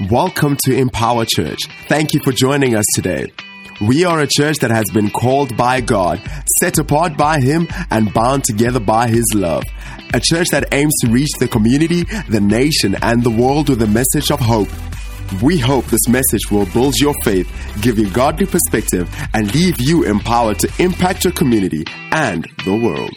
Welcome to Empower Church. Thank you for joining us today. We are a church that has been called by God, set apart by Him, and bound together by His love. A church that aims to reach the community, the nation, and the world with a message of hope. We hope this message will build your faith, give you godly perspective, and leave you empowered to impact your community and the world.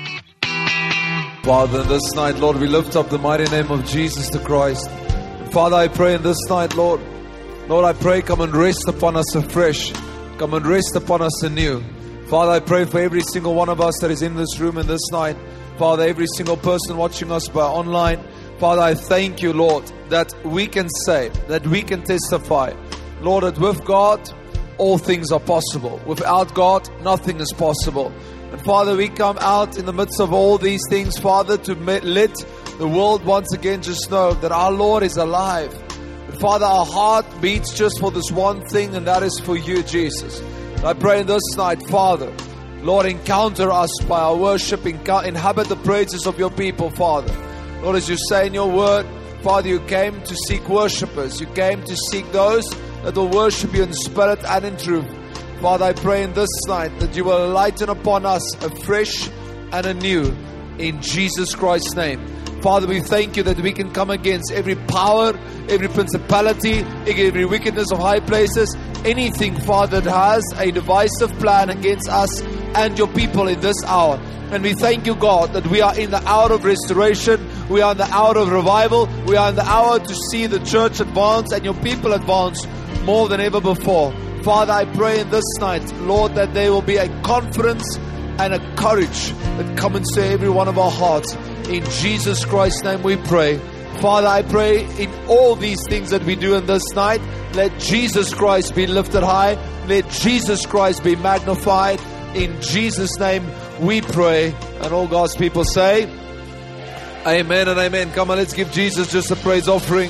Father, this night, Lord, we lift up the mighty name of Jesus the Christ. And Father, I pray in this night, Lord, I pray, come and rest upon us afresh. Come and rest upon us anew. Father, I pray for every single one of us that is in this room in this night. Father, every single person watching us by online. Father, I thank you, Lord, that we can say, that we can testify, Lord, that with God, all things are possible. Without God, nothing is possible. And Father, we come out in the midst of all these things, Father, to let the world once again just know that our Lord is alive. And Father, our heart beats just for this one thing, and that is for you, Jesus. And I pray in this night, Father, Lord, encounter us by our worship, inhabit the praises of your people, Father. Lord, as you say in your word, Father, you came to seek worshipers. You came to seek those that will worship you in spirit and in truth. Father, I pray in this night that you will lighten upon us afresh and anew in Jesus Christ's name. Father, we thank you that we can come against every power, every principality, every wickedness of high places, anything, Father, that has a divisive plan against us and your people in this hour. And we thank you, God, that we are in the hour of restoration. We are in the hour of revival. We are in the hour to see the church advance and your people advance more than ever before. Father, I pray in this night, Lord, that there will be a confidence and a courage that come into every one of our hearts. In Jesus Christ's name we pray. Father, I pray in all these things that we do in this night, let Jesus Christ be lifted high. Let Jesus Christ be magnified. In Jesus' name we pray. And all God's people say, amen and amen. Come on, let's give Jesus just a praise offering.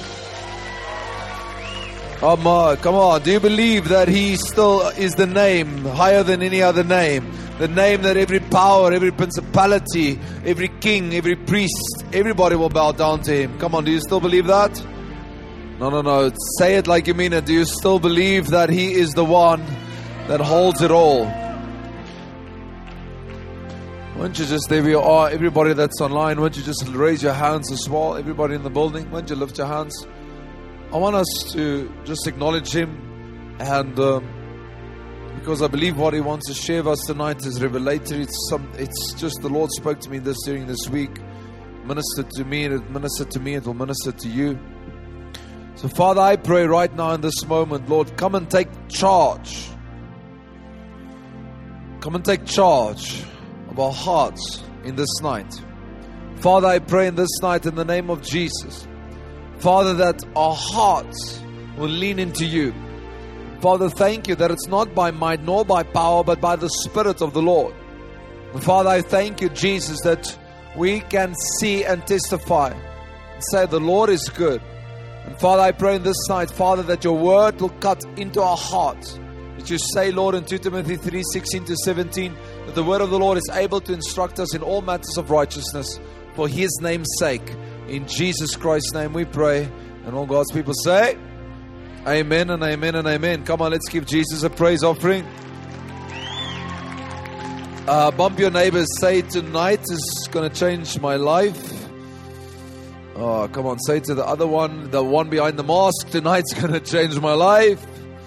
Come on. Do you believe that He still is the name higher than any other name? The name that every power, every principality, every king, every priest, everybody will bow down to Him. Come on, do you still believe that? No. Say it like you mean it. Do you still believe that He is the one that holds it all? Why don't you just, there we are, everybody that's online, why don't you just raise your hands as well? Everybody in the building, why don't you lift your hands? I want us to just acknowledge Him, and because I believe what He wants to share with us tonight is revelatory. It's just the Lord spoke to me during this week, ministered to me, and it ministered to me, it will minister to you. So Father, I pray right now in this moment, Lord, come and take charge. Come and take charge of our hearts in this night. Father, I pray in this night in the name of Jesus, Father, that our hearts will lean into you. Father, thank you that it's not by might nor by power, but by the Spirit of the Lord. And Father, I thank you, Jesus, that we can see and testify and say the Lord is good. And Father, I pray in this night, Father, that your word will cut into our hearts. That you say, Lord, in 2 Timothy 3:16-17, that the word of the Lord is able to instruct us in all matters of righteousness for His name's sake. In Jesus Christ's name we pray. And all God's people say, amen and amen and amen. Come on, let's give Jesus a praise offering. Bump your neighbors. Say, tonight is going to change my life. Oh, come on, say to the other one, the one behind the mask, tonight's going to change my life.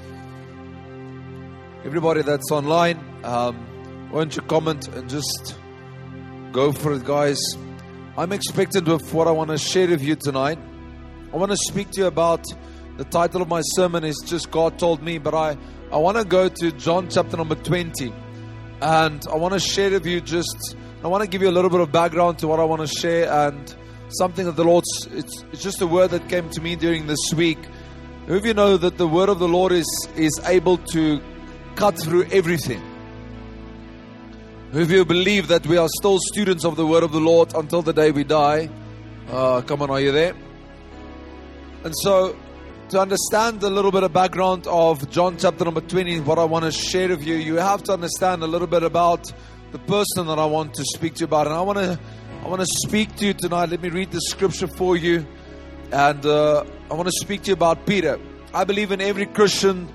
Everybody that's online, why don't you comment and just go for it, guys. I'm expectant with what I want to share with you tonight. I want to speak to you about, the title of my sermon is just God Told Me, but I want to go to John chapter number 20. And I want to share with you I want to give you a little bit of background to what I want to share, and something that the Lord's, it's just a word that came to me during this week. Who of you know that the word of the Lord is able to cut through everything? Who of you believe that we are still students of the word of the Lord until the day we die? Come on, are you there? And so, to understand a little bit of background of John chapter number 20, what I want to share with you, you have to understand a little bit about the person that I want to speak to you about. And I want to speak to you tonight. Let me read the scripture for you. And I want to speak to you about Peter. I believe in every Christian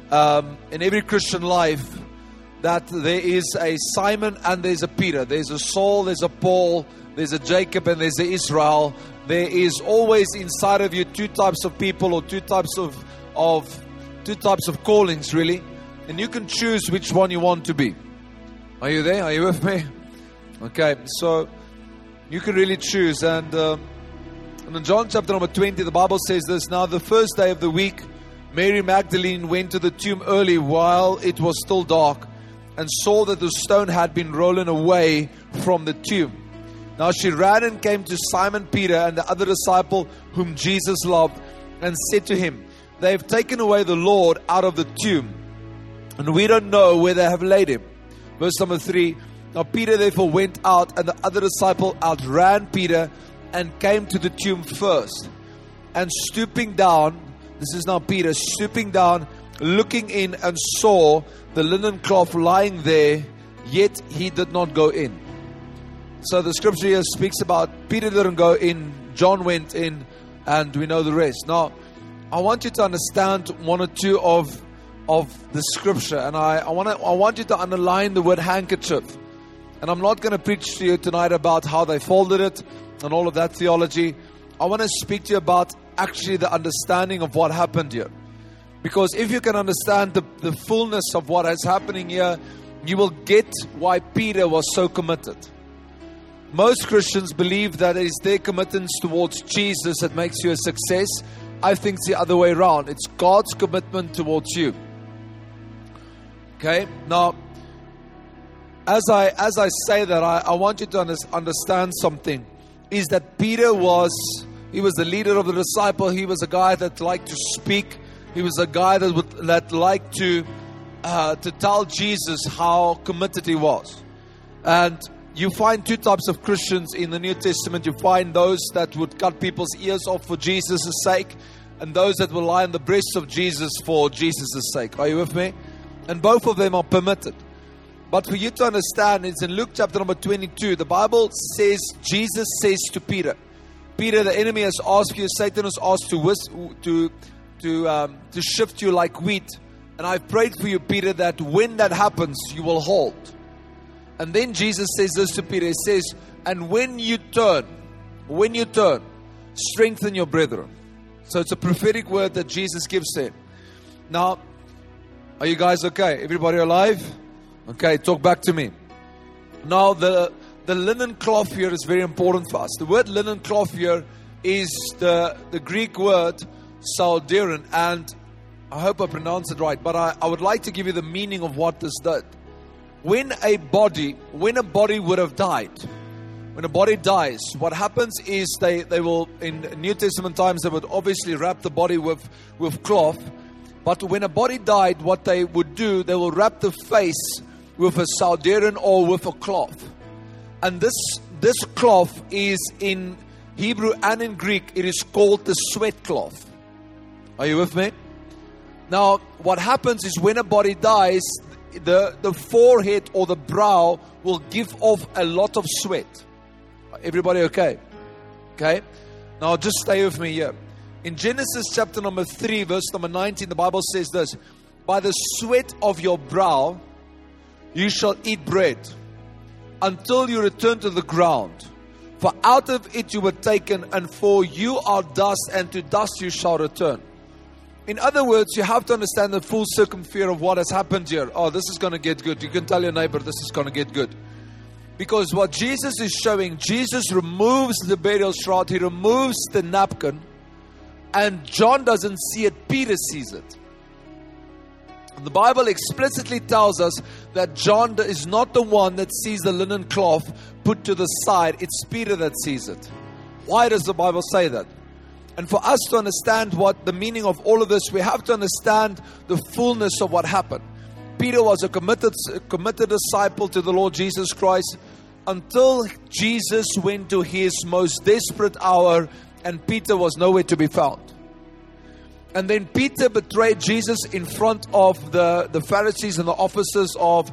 life, that there is a Simon and there's a Peter. There's a Saul, there's a Paul, there's a Jacob, and there's a Israel. There is always inside of you two types of people, or two types of callings, really. And you can choose which one you want to be. Are you there? Are you with me? Okay, so you can really choose. And in John chapter number 20, the Bible says this: "Now the first day of the week, Mary Magdalene went to the tomb early while it was still dark, and saw that the stone had been rolled away from the tomb. Now she ran and came to Simon Peter and the other disciple whom Jesus loved, and said to him, 'They have taken away the Lord out of the tomb, and we don't know where they have laid him.'" Verse number 3, "Now Peter therefore went out, and the other disciple outran Peter, and came to the tomb first. And stooping down," this is now Peter, "stooping down, looking in, and saw the linen cloth lying there, yet he did not go in." So the scripture here speaks about Peter didn't go in, John went in, and we know the rest. Now, I want you to understand one or two of the scripture, and I want you to underline the word handkerchief. And I'm not going to preach to you tonight about how they folded it and all of that theology. I want to speak to you about actually the understanding of what happened here. Because if you can understand the fullness of what is happening here, you will get why Peter was so committed. Most Christians believe that it is their commitment towards Jesus that makes you a success. I think it's the other way around. It's God's commitment towards you. Okay? Now, as I say that, I want you to understand something. Is that Peter was the leader of the disciple. He was a guy that liked to speak. He was a guy that liked to tell Jesus how committed he was. And you find two types of Christians in the New Testament. You find those that would cut people's ears off for Jesus' sake, and those that will lie on the breasts of Jesus for Jesus' sake. Are you with me? And both of them are permitted. But for you to understand, it's in Luke chapter number 22. The Bible says, Jesus says to Peter, "Peter, the enemy has asked you, Satan has asked to shift you like wheat. And I've prayed for you, Peter, that when that happens, you will hold." And then Jesus says this to Peter. He says, "And when you turn, strengthen your brethren." So it's a prophetic word that Jesus gives them. Now, are you guys okay? Everybody alive? Okay, talk back to me. Now, the linen cloth here is very important for us. The word linen cloth here is the Greek word salderon, and I hope I pronounce it right, but I would like to give you the meaning of what this did. When a body would have died, when a body dies, what happens is they will, in New Testament times, they would obviously wrap the body with cloth. But when a body died, what they would do, they will wrap the face with a salderon or with a cloth. And this cloth is in Hebrew and in Greek, it is called the sweat cloth. Are you with me? Now, what happens is when a body dies, the forehead or the brow will give off a lot of sweat. Everybody okay? Okay? Now, just stay with me here. In Genesis chapter number 3, verse number 19, the Bible says this: "By the sweat of your brow you shall eat bread until you return to the ground. For out of it you were taken, and for you are dust, and to dust you shall return." In other words, you have to understand the full circumference of what has happened here. Oh, this is going to get good. You can tell your neighbor, this is going to get good. Because what Jesus is showing, Jesus removes the burial shroud. He removes the napkin. And John doesn't see it, Peter sees it. The Bible explicitly tells us that John is not the one that sees the linen cloth put to the side. It's Peter that sees it. Why does the Bible say that? And for us to understand what the meaning of all of this, we have to understand the fullness of what happened. Peter was a committed disciple to the Lord Jesus Christ until Jesus went to his most desperate hour, and Peter was nowhere to be found. And then Peter betrayed Jesus in front of the Pharisees and the officers of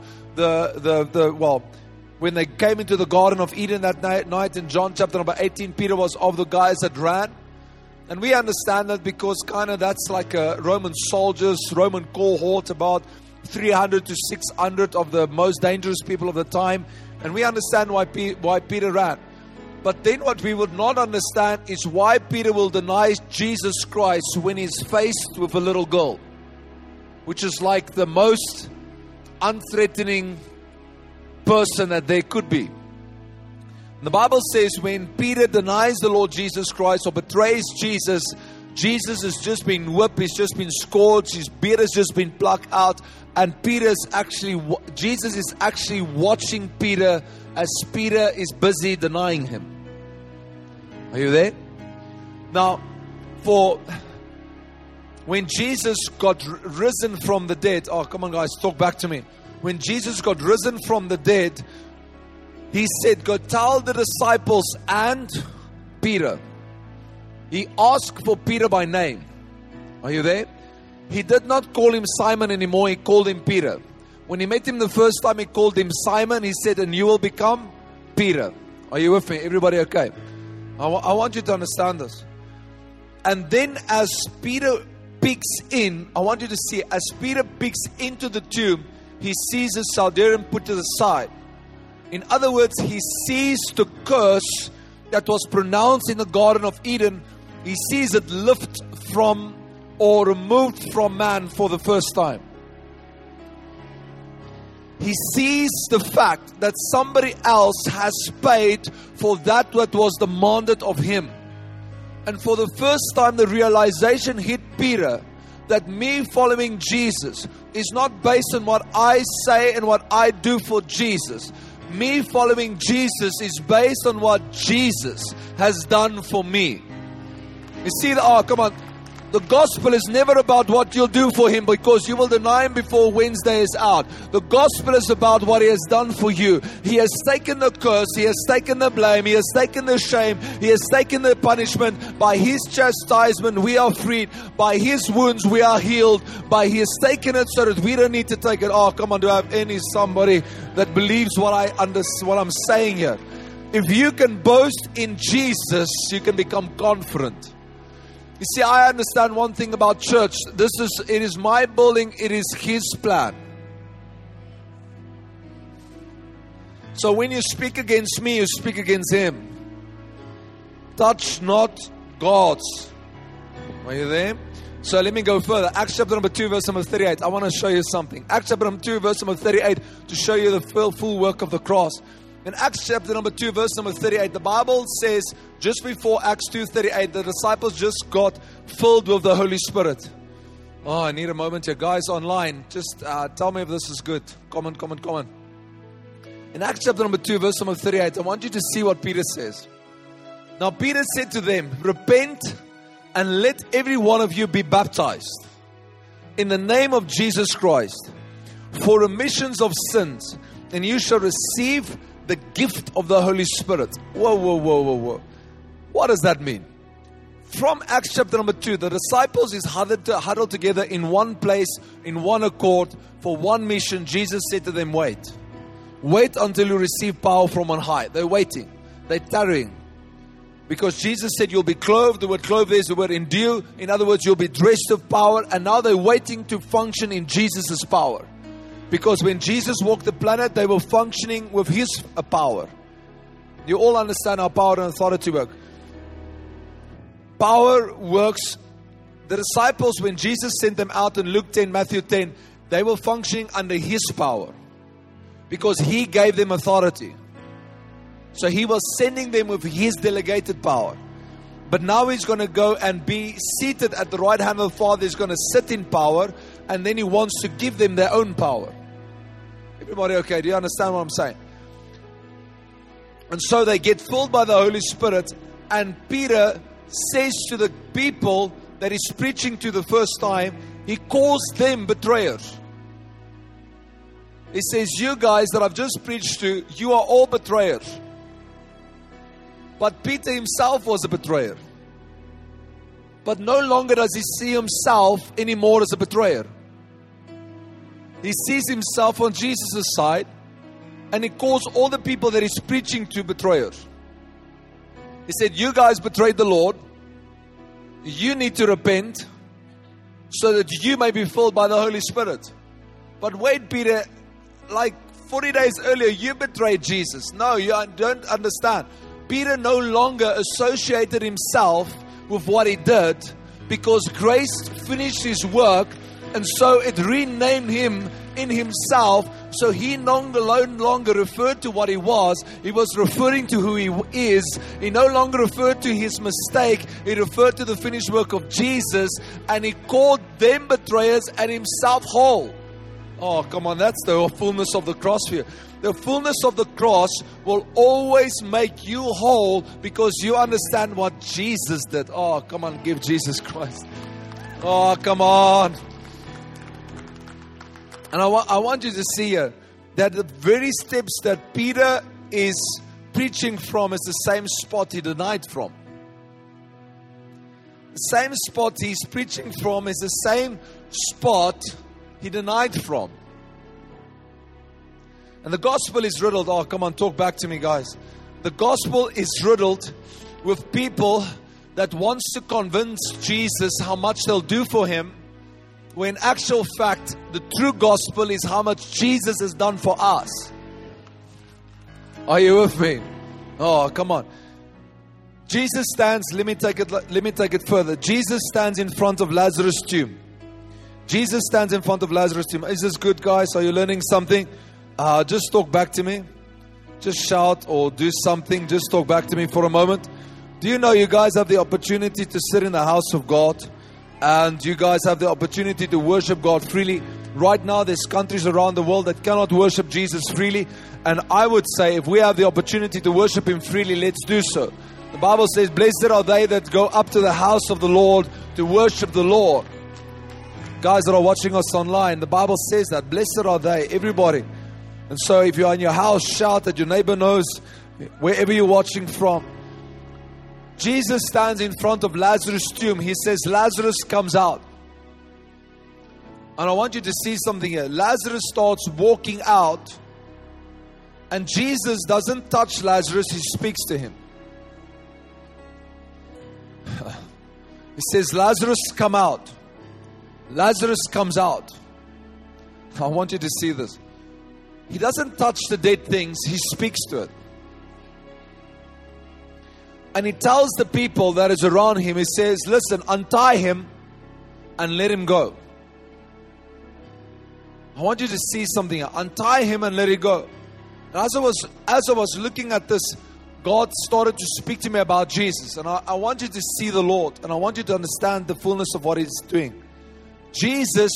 when they came into the Garden of Eden that night in John chapter number 18, Peter was of the guys that ran. And we understand that because kind of that's like a Roman soldiers, Roman cohort, about 300 to 600 of the most dangerous people of the time. And we understand why Peter ran. But then what we would not understand is why Peter will deny Jesus Christ when he's faced with a little girl, which is like the most unthreatening person that there could be. The Bible says when Peter denies the Lord Jesus Christ or betrays Jesus, Jesus has just been whipped, he's just been scourged, his beard has just been plucked out, and Jesus is actually watching Peter as Peter is busy denying him. Are you there? Now, when Jesus got risen from the dead, oh come on guys, talk back to me. When Jesus got risen from the dead, He said, go tell the disciples and Peter. He asked for Peter by name. Are you there? He did not call him Simon anymore. He called him Peter. When he met him the first time, he called him Simon. He said, and you will become Peter. Are you with me? Everybody okay? I want you to understand this. And then as Peter peeks in, I want you to see, as Peter peeks into the tomb, he sees the Chaldean put to the side. In other words, he sees the curse that was pronounced in the Garden of Eden. He sees it lifted from or removed from man for the first time. He sees the fact that somebody else has paid for that what was demanded of him. And for the first time, the realization hit Peter that me following Jesus is not based on what I say and what I do for Jesus. Me following Jesus is based on what Jesus has done for me. You see, come on. The gospel is never about what you'll do for Him, because you will deny Him before Wednesday is out. The gospel is about what He has done for you. He has taken the curse. He has taken the blame. He has taken the shame. He has taken the punishment. By His chastisement, we are freed. By His wounds, we are healed. By He has taken it so that we don't need to take it. Oh, come on, do I have somebody that believes what I'm saying here? If you can boast in Jesus, you can become confident. You see, I understand one thing about church. It is my building. It is His plan. So when you speak against me, you speak against Him. Touch not God's. Are you there? So let me go further. Acts chapter number 2, verse number 38. I want to show you something. Acts chapter number 2, verse number 38, to show you the full work of the cross. In Acts chapter number 2, verse number 38, the Bible says, just before Acts 2:38, the disciples just got filled with the Holy Spirit. Oh, I need a moment here. Guys online, just tell me if this is good. Comment. In Acts chapter number 2, verse number 38, I want you to see what Peter says. Now Peter said to them, repent and let every one of you be baptized in the name of Jesus Christ for remissions of sins, and you shall receive the gift of the Holy Spirit. Whoa. What does that mean? From Acts chapter number 2, the disciples is huddled together in one place, in one accord, for one mission. Jesus said to them, wait until you receive power from on high. They're waiting. They're tarrying. Because Jesus said you'll be clothed. The word clothed is the word endue. In other words, you'll be dressed with power. And now they're waiting to function in Jesus' power. Because when Jesus walked the planet, they were functioning with His power. You all understand how power and authority work. Power works. The disciples, when Jesus sent them out in Luke 10, Matthew 10, they were functioning under His power. Because He gave them authority. So He was sending them with His delegated power. But now He's going to go and be seated at the right hand of the Father. He's going to sit in power. And then He wants to give them their own power. Everybody okay? Do you understand what I'm saying? And so they get filled by the Holy Spirit. And Peter says to the people that he's preaching to the first time, he calls them betrayers. He says, you guys that I've just preached to, you are all betrayers. But Peter himself was a betrayer. But no longer does he see himself anymore as a betrayer. He sees himself on Jesus' side, and he calls all the people that he's preaching to betrayers. He said, you guys betrayed the Lord. you need to repent so that you may be filled by the Holy Spirit. But wait, Peter, like 40 days earlier, you betrayed Jesus. No, you don't understand. Peter no longer associated himself with what he did because grace finished his work, and so it renamed him in himself. So he no longer referred to what he was referring to who he is. He no longer referred to his mistake. He referred to the finished work of Jesus, and he called them betrayers and himself whole. Oh, come on, that's the fullness of the cross for you. The fullness of the cross will always make you whole because you understand what Jesus did. Oh, come on, give Jesus Christ. Oh, come on. And I want you to see here that the very steps that Peter is preaching from is the same spot he denied from. The same spot he's preaching from is the same spot he denied from. And the gospel is riddled. Oh, come on, talk back to me, guys. The gospel is riddled with people that wants to convince Jesus how much they'll do for him, when in actual fact, the true gospel is how much Jesus has done for us. Are you with me? Oh, come on. Jesus stands, let me take it further. Jesus stands in front of Lazarus' tomb. Jesus stands in front of Lazarus' tomb. Is this good, guys? Are you learning something? Just talk back to me. Just shout or do something. Just talk back to me for a moment. Do you know you guys have the opportunity to sit in the house of God? And you guys have the opportunity to worship God freely. Right now, there's countries around the world that cannot worship Jesus freely. And I would say, if we have the opportunity to worship Him freely, let's do so. The Bible says, blessed are they that go up to the house of the Lord to worship the Lord. Guys that are watching us online, the Bible says that. Blessed are they, everybody. And so if you're in your house, shout that your neighbor knows, wherever you're watching from. Jesus stands in front of Lazarus' tomb. He says, Lazarus comes out. And I want you to see something here. Lazarus starts walking out. And Jesus doesn't touch Lazarus. He speaks to him. He says, Lazarus, come out. Lazarus comes out. I want you to see this. He doesn't touch the dead things. He speaks to it. And he tells the people that is around him, he says, listen, untie him and let him go. I want you to see something. Untie him and let it go. And as I was looking at this, God started to speak to me about Jesus. And I want you to see the Lord. And I want you to understand the fullness of what He's doing. Jesus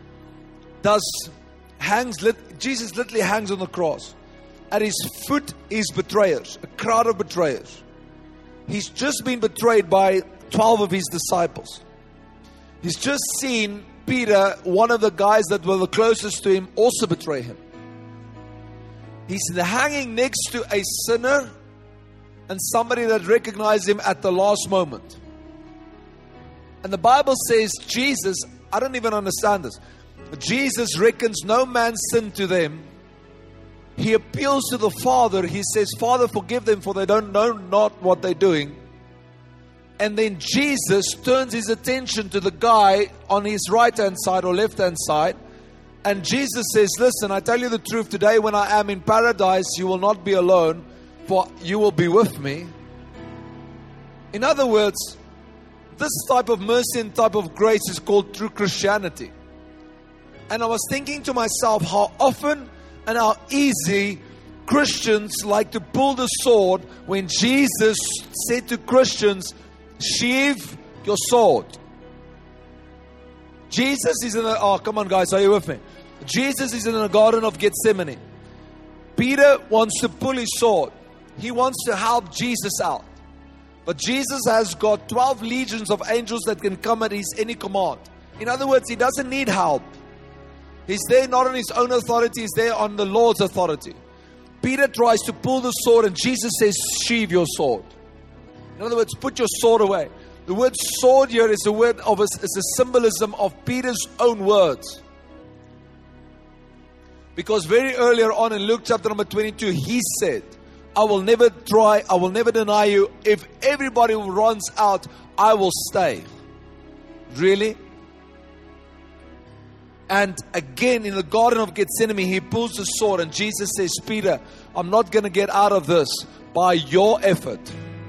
literally hangs on the cross. At His foot is betrayers, a crowd of betrayers. He's just been betrayed by 12 of His disciples. He's just seen Peter, one of the guys that were the closest to Him, also betray Him. He's hanging next to a sinner and somebody that recognized Him at the last moment. And the Bible says Jesus, I don't even understand this. Jesus reckons no man's sin to them. He appeals to the Father. He says, Father, forgive them, for they don't know not what they're doing. And then Jesus turns His attention to the guy on His right-hand side or left-hand side. And Jesus says, listen, I tell you the truth, today when I am in paradise, you will not be alone, for you will be with me. In other words, this type of mercy and type of grace is called true Christianity. And I was thinking to myself how often and how easy Christians like to pull the sword when Jesus said to Christians, sheathe your sword. Jesus is in the, oh come on guys, are you with me? Jesus is in the Garden of Gethsemane. Peter wants to pull his sword. He wants to help Jesus out. But Jesus has got 12 legions of angels that can come at His any command. In other words, He doesn't need help. He's there not on His own authority, He's there on the Lord's authority. Peter tries to pull the sword and Jesus says, sheathe your sword. In other words, put your sword away. The word sword here is a symbolism of Peter's own words. Because very earlier on in Luke chapter number 22, he said, I will never try. I will never deny you. If everybody runs out, I will stay. Really? And again, in the Garden of Gethsemane, he pulls the sword and Jesus says, Peter, I'm not going to get out of this by your effort.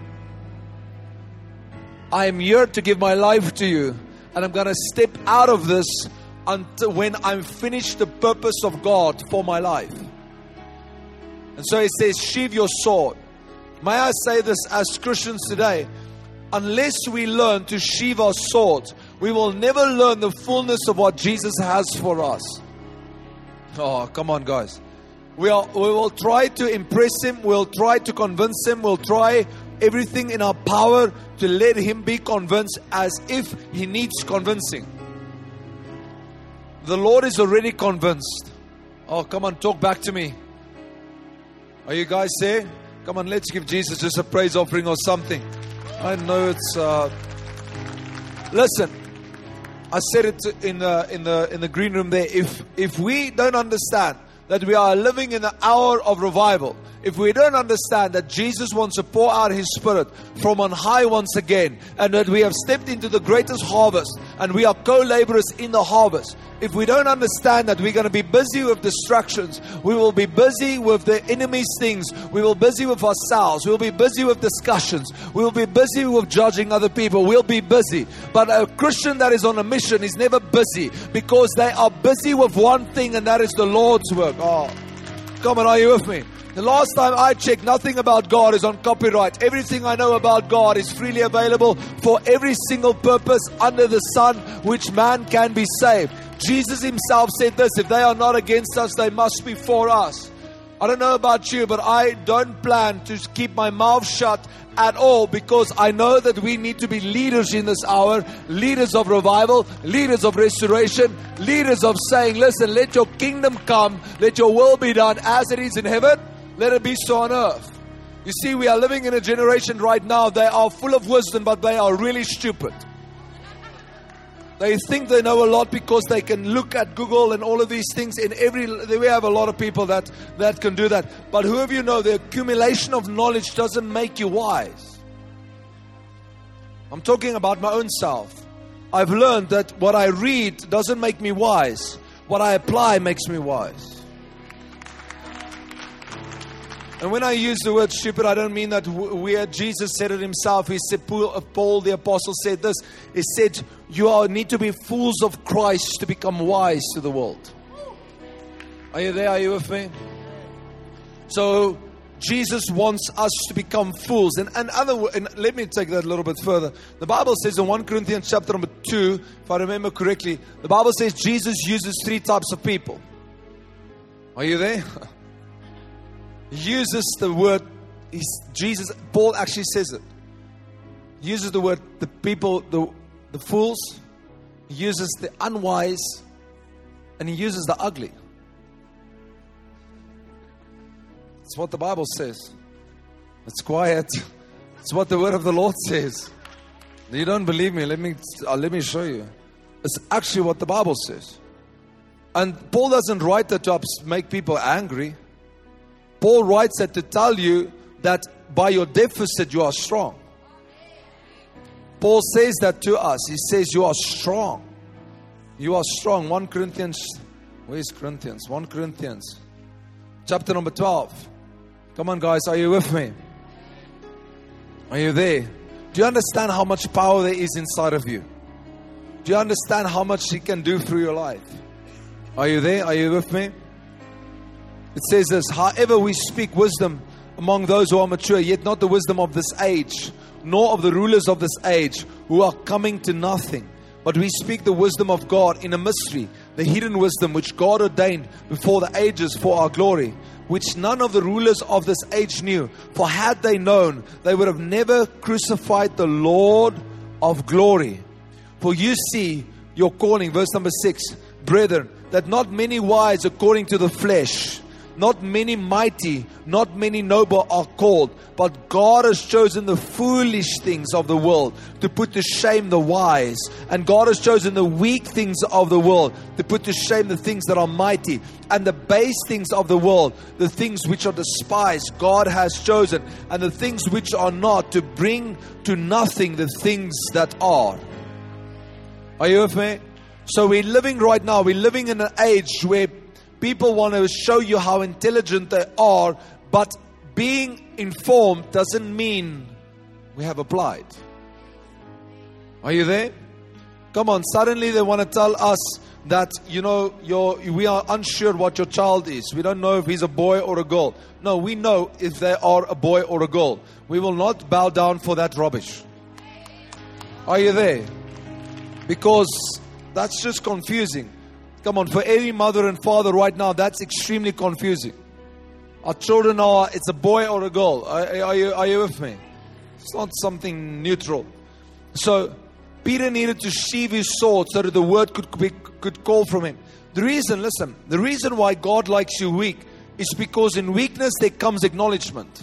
I am here to give my life to you. And I'm going to step out of this until when I'm finished the purpose of God for my life. And so he says, sheathe your sword. May I say this as Christians today? Unless we learn to sheathe our swords, we will never learn the fullness of what Jesus has for us. Oh, come on, guys. We will try to impress Him. We'll try to convince Him. We'll try everything in our power to let Him be convinced as if He needs convincing. The Lord is already convinced. Oh, come on, talk back to me. Are you guys there? Come on, let's give Jesus just a praise offering or something. I know it's. Listen, I said it in the green room there. If we don't understand that we are living in the hour of revival, if we don't understand that Jesus wants to pour out His Spirit from on high once again, and that we have stepped into the greatest harvest, and we are co-laborers in the harvest, if we don't understand that we're going to be busy with distractions, we will be busy with the enemy's things, we will be busy with ourselves, we will be busy with discussions, we will be busy with judging other people, we'll be busy. But a Christian that is on a mission is never busy, because they are busy with one thing, and that is the Lord's work. Oh, come on, are you with me? The last time I checked, nothing about God is on copyright. Everything I know about God is freely available for every single purpose under the sun, which man can be saved. Jesus Himself said this, if they are not against us, they must be for us. I don't know about you, but I don't plan to keep my mouth shut at all, because I know that we need to be leaders in this hour, leaders of revival, leaders of restoration, leaders of saying, listen, let your kingdom come, let your will be done as it is in heaven, let it be so on earth. You see, we are living in a generation right now, they are full of wisdom, but they are really stupid. They think they know a lot because they can look at Google and all of these things. We have a lot of people that can do that. But who of you know the accumulation of knowledge doesn't make you wise? I'm talking about my own self. I've learned that what I read doesn't make me wise. What I apply makes me wise. And when I use the word stupid, I don't mean that Jesus said it Himself. He said, Paul the Apostle said this. He said, you need to be fools of Christ to become wise to the world. Are you there? Are you with me? So Jesus wants us to become fools. And let me take that a little bit further. The Bible says in 1 Corinthians chapter number 2, if I remember correctly, the Bible says Jesus uses 3 types of people. Are you there? He uses the word, Paul actually says it. He uses the word, the people, the fools. He uses the unwise. And he uses the ugly. It's what the Bible says. It's quiet. It's what the word of the Lord says. You don't believe me? Let me show you. It's actually what the Bible says. And Paul doesn't write that to make people angry. Paul writes that to tell you that by your deficit you are strong. Paul says that to us. He says you are strong. You are strong. 1 Corinthians. Where's Corinthians? 1 Corinthians. Chapter number 12. Come on guys, are you with me? Are you there? Do you understand how much power there is inside of you? Do you understand how much He can do through your life? Are you there? Are you with me? It says this, however we speak wisdom among those who are mature, yet not the wisdom of this age, nor of the rulers of this age, who are coming to nothing. But we speak the wisdom of God in a mystery, the hidden wisdom which God ordained before the ages for our glory, which none of the rulers of this age knew. For had they known, they would have never crucified the Lord of glory. For you see your calling, verse number 6, brethren, that not many wise according to the flesh, not many mighty, not many noble are called, but God has chosen the foolish things of the world to put to shame the wise. And God has chosen the weak things of the world to put to shame the things that are mighty. And the base things of the world, the things which are despised, God has chosen. And the things which are not, to bring to nothing the things that are. Are you with me? So we're living right now, we're living in an age where people want to show you how intelligent they are, but being informed doesn't mean we have applied. Are you there? Come on, suddenly they want to tell us that, we are unsure what your child is. We don't know if he's a boy or a girl. No, we know if they are a boy or a girl. We will not bow down for that rubbish. Are you there? Because that's just confusing. Come on, for every mother and father right now, that's extremely confusing. Our children it's a boy or a girl. Are you with me? It's not something neutral. So Peter needed to sheathe his sword so that the word could call from him. The reason why God likes you weak is because in weakness there comes acknowledgement.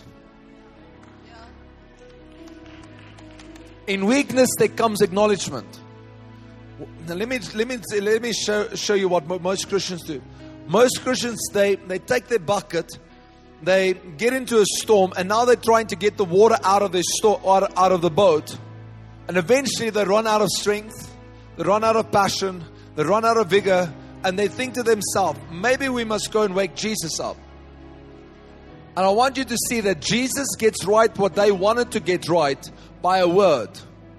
In weakness there comes acknowledgement. Now let me show you what most Christians do. Most Christians, they take their bucket, they get into a storm, and now they're trying to get the water out of out of the boat, and eventually they run out of strength, they run out of passion, they run out of vigor, and they think to themselves, maybe we must go and wake Jesus up. And I want you to see that Jesus gets right what they wanted to get right by a word.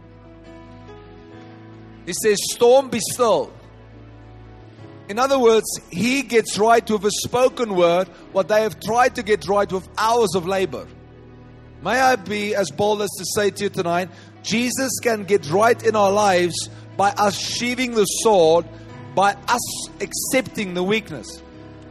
He says, storm, be still. In other words, He gets right with a spoken word what they have tried to get right with hours of labor. May I be as bold as to say to you tonight, Jesus can get right in our lives by us sheathing the sword, by us accepting the weakness.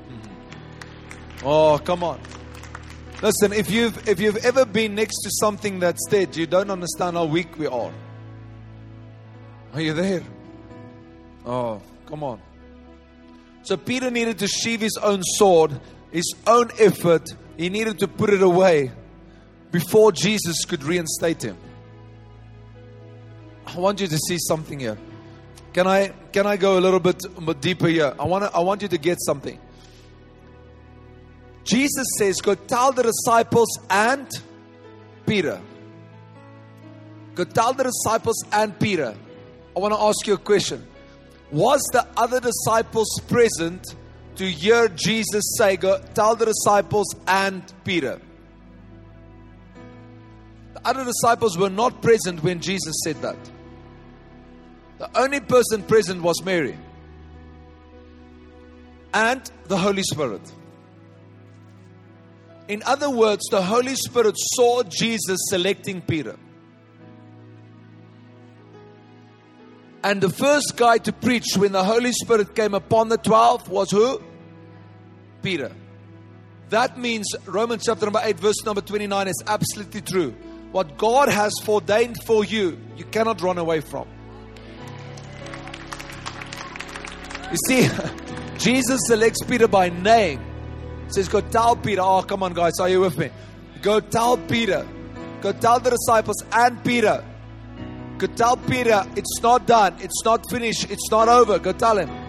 Oh, come on. Listen, if you've ever been next to something that's dead, you don't understand how weak we are. Are you there? Oh, come on. So Peter needed to sheathe his own sword, his own effort. He needed to put it away before Jesus could reinstate him. I want you to see something here. Can I go a little bit deeper here? I want you to get something. Jesus says, go tell the disciples and Peter. Go tell the disciples and Peter. I want to ask you a question. Was the other disciples present to hear Jesus say, go tell the disciples and Peter? The other disciples were not present when Jesus said that. The only person present was Mary and the Holy Spirit. In other words, the Holy Spirit saw Jesus selecting Peter. And the first guy to preach when the Holy Spirit came upon the 12 was who? Peter. That means Romans chapter number 8 verse number 29 is absolutely true. What God has ordained for you, you cannot run away from. You see, Jesus selects Peter by name. He says, go tell Peter. Oh, come on guys, are you with me? Go tell Peter. Go tell the disciples and Peter. Go tell Peter, it's not done. It's not finished. It's not over. Go tell him.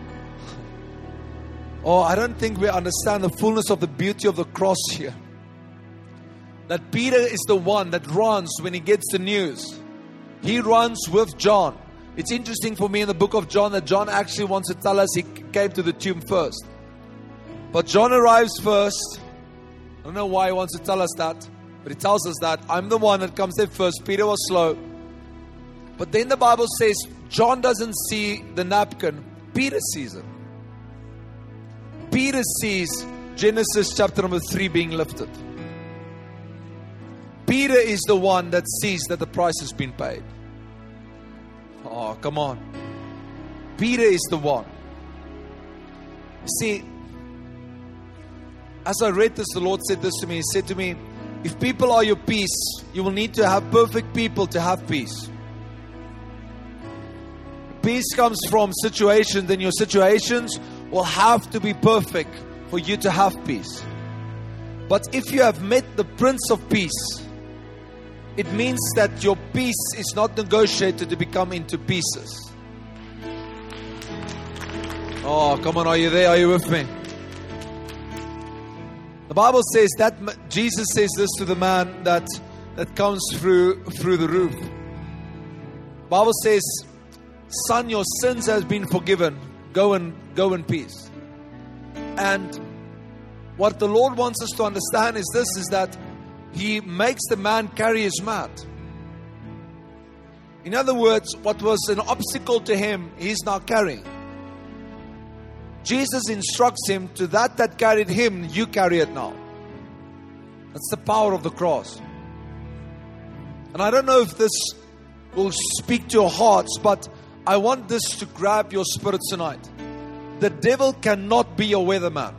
Oh, I don't think we understand the fullness of the beauty of the cross here. That Peter is the one that runs when he gets the news. He runs with John. It's interesting for me in the book of John that John actually wants to tell us he came to the tomb first. But John arrives first. I don't know why he wants to tell us that, but he tells us that I'm the one that comes there first. Peter was slow. But then the Bible says John doesn't see the napkin. Peter sees it. Peter sees Genesis chapter number 3 being lifted. Peter is the one that sees that the price has been paid. Oh, come on. Peter is the one. See, as I read this, the Lord said this to me. He said to me, if people are your peace, you will need to have perfect people to have peace. Peace comes from situations, and your situations will have to be perfect for you to have peace. But if you have met the Prince of Peace, it means that your peace is not negotiated to become into pieces. Oh, come on, are you there? Are you with me? The Bible says that Jesus says this to the man that comes through the roof. The Bible says, son, your sins has been forgiven. Go in peace. And what the Lord wants us to understand is this, is that He makes the man carry his mat. In other words, what was an obstacle to him, he's now carrying. Jesus instructs him to that carried him, you carry it now. That's the power of the cross. And I don't know if this will speak to your hearts, but I want this to grab your spirit tonight. The devil cannot be your weatherman.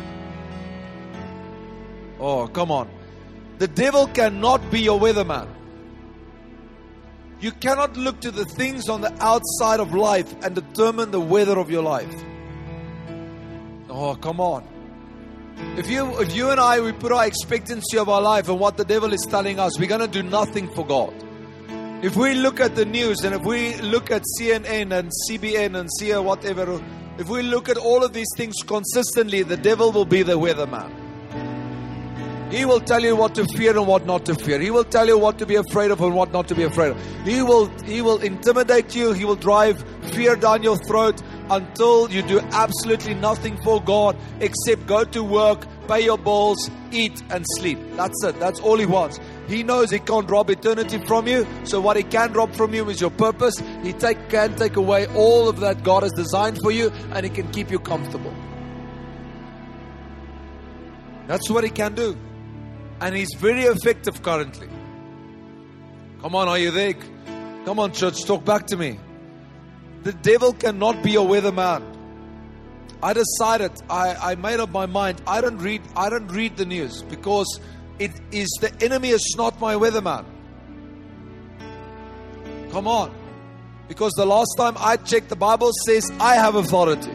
Oh, come on. The devil cannot be your weatherman. You cannot look to the things on the outside of life and determine the weather of your life. Oh, come on. If you and I, we put our expectancy of our life and what the devil is telling us, we're going to do nothing for God. If we look at the news and if we look at CNN and CBN and see whatever, if we look at all of these things consistently, the devil will be the weatherman. He will tell you what to fear and what not to fear. He will tell you what to be afraid of and what not to be afraid of. He will intimidate you. He will drive fear down your throat until you do absolutely nothing for God except go to work, pay your bills, eat and sleep. That's it. That's all he wants. He knows he can't rob eternity from you. So what he can rob from you is your purpose. He can take away all of that God has designed for you, and he can keep you comfortable. That's what he can do. And he's very effective currently. Come on, are you there? Come on, church, talk back to me. The devil cannot be your weatherman. I decided, I made up my mind, I don't read the news because it is the enemy is not my weatherman. Come on. Because the last time I checked, the Bible says I have authority.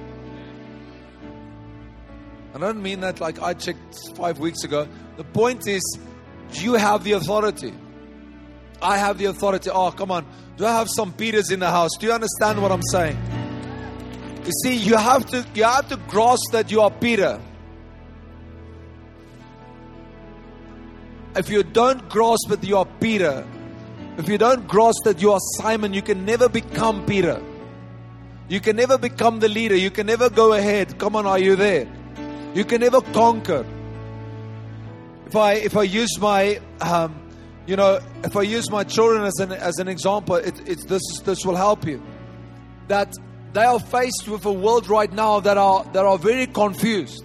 I don't mean that like I checked 5 weeks ago. The point is, you have the authority. I have the authority. Oh, come on. Do I have some Peters in the house? Do you understand what I'm saying? You see, you have to grasp that you are Peter. If you don't grasp that you are Peter, if you don't grasp that you are Simon, you can never become Peter. You can never become the leader. You can never go ahead. Come on, are you there? You can never conquer. If I use my, if I use my children as an example, this will help you. That they are faced with a world right now that are very confused.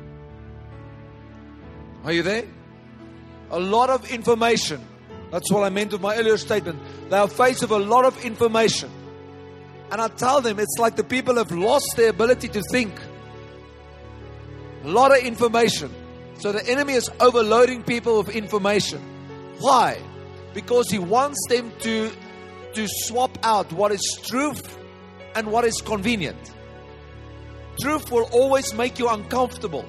Are you there? A lot of information. That's what I meant with my earlier statement. They are faced with a lot of information. And I tell them, it's like the people have lost their ability to think. A lot of information. So the enemy is overloading people with information. Why? Because he wants them to swap out what is truth and what is convenient. Truth will always make you uncomfortable.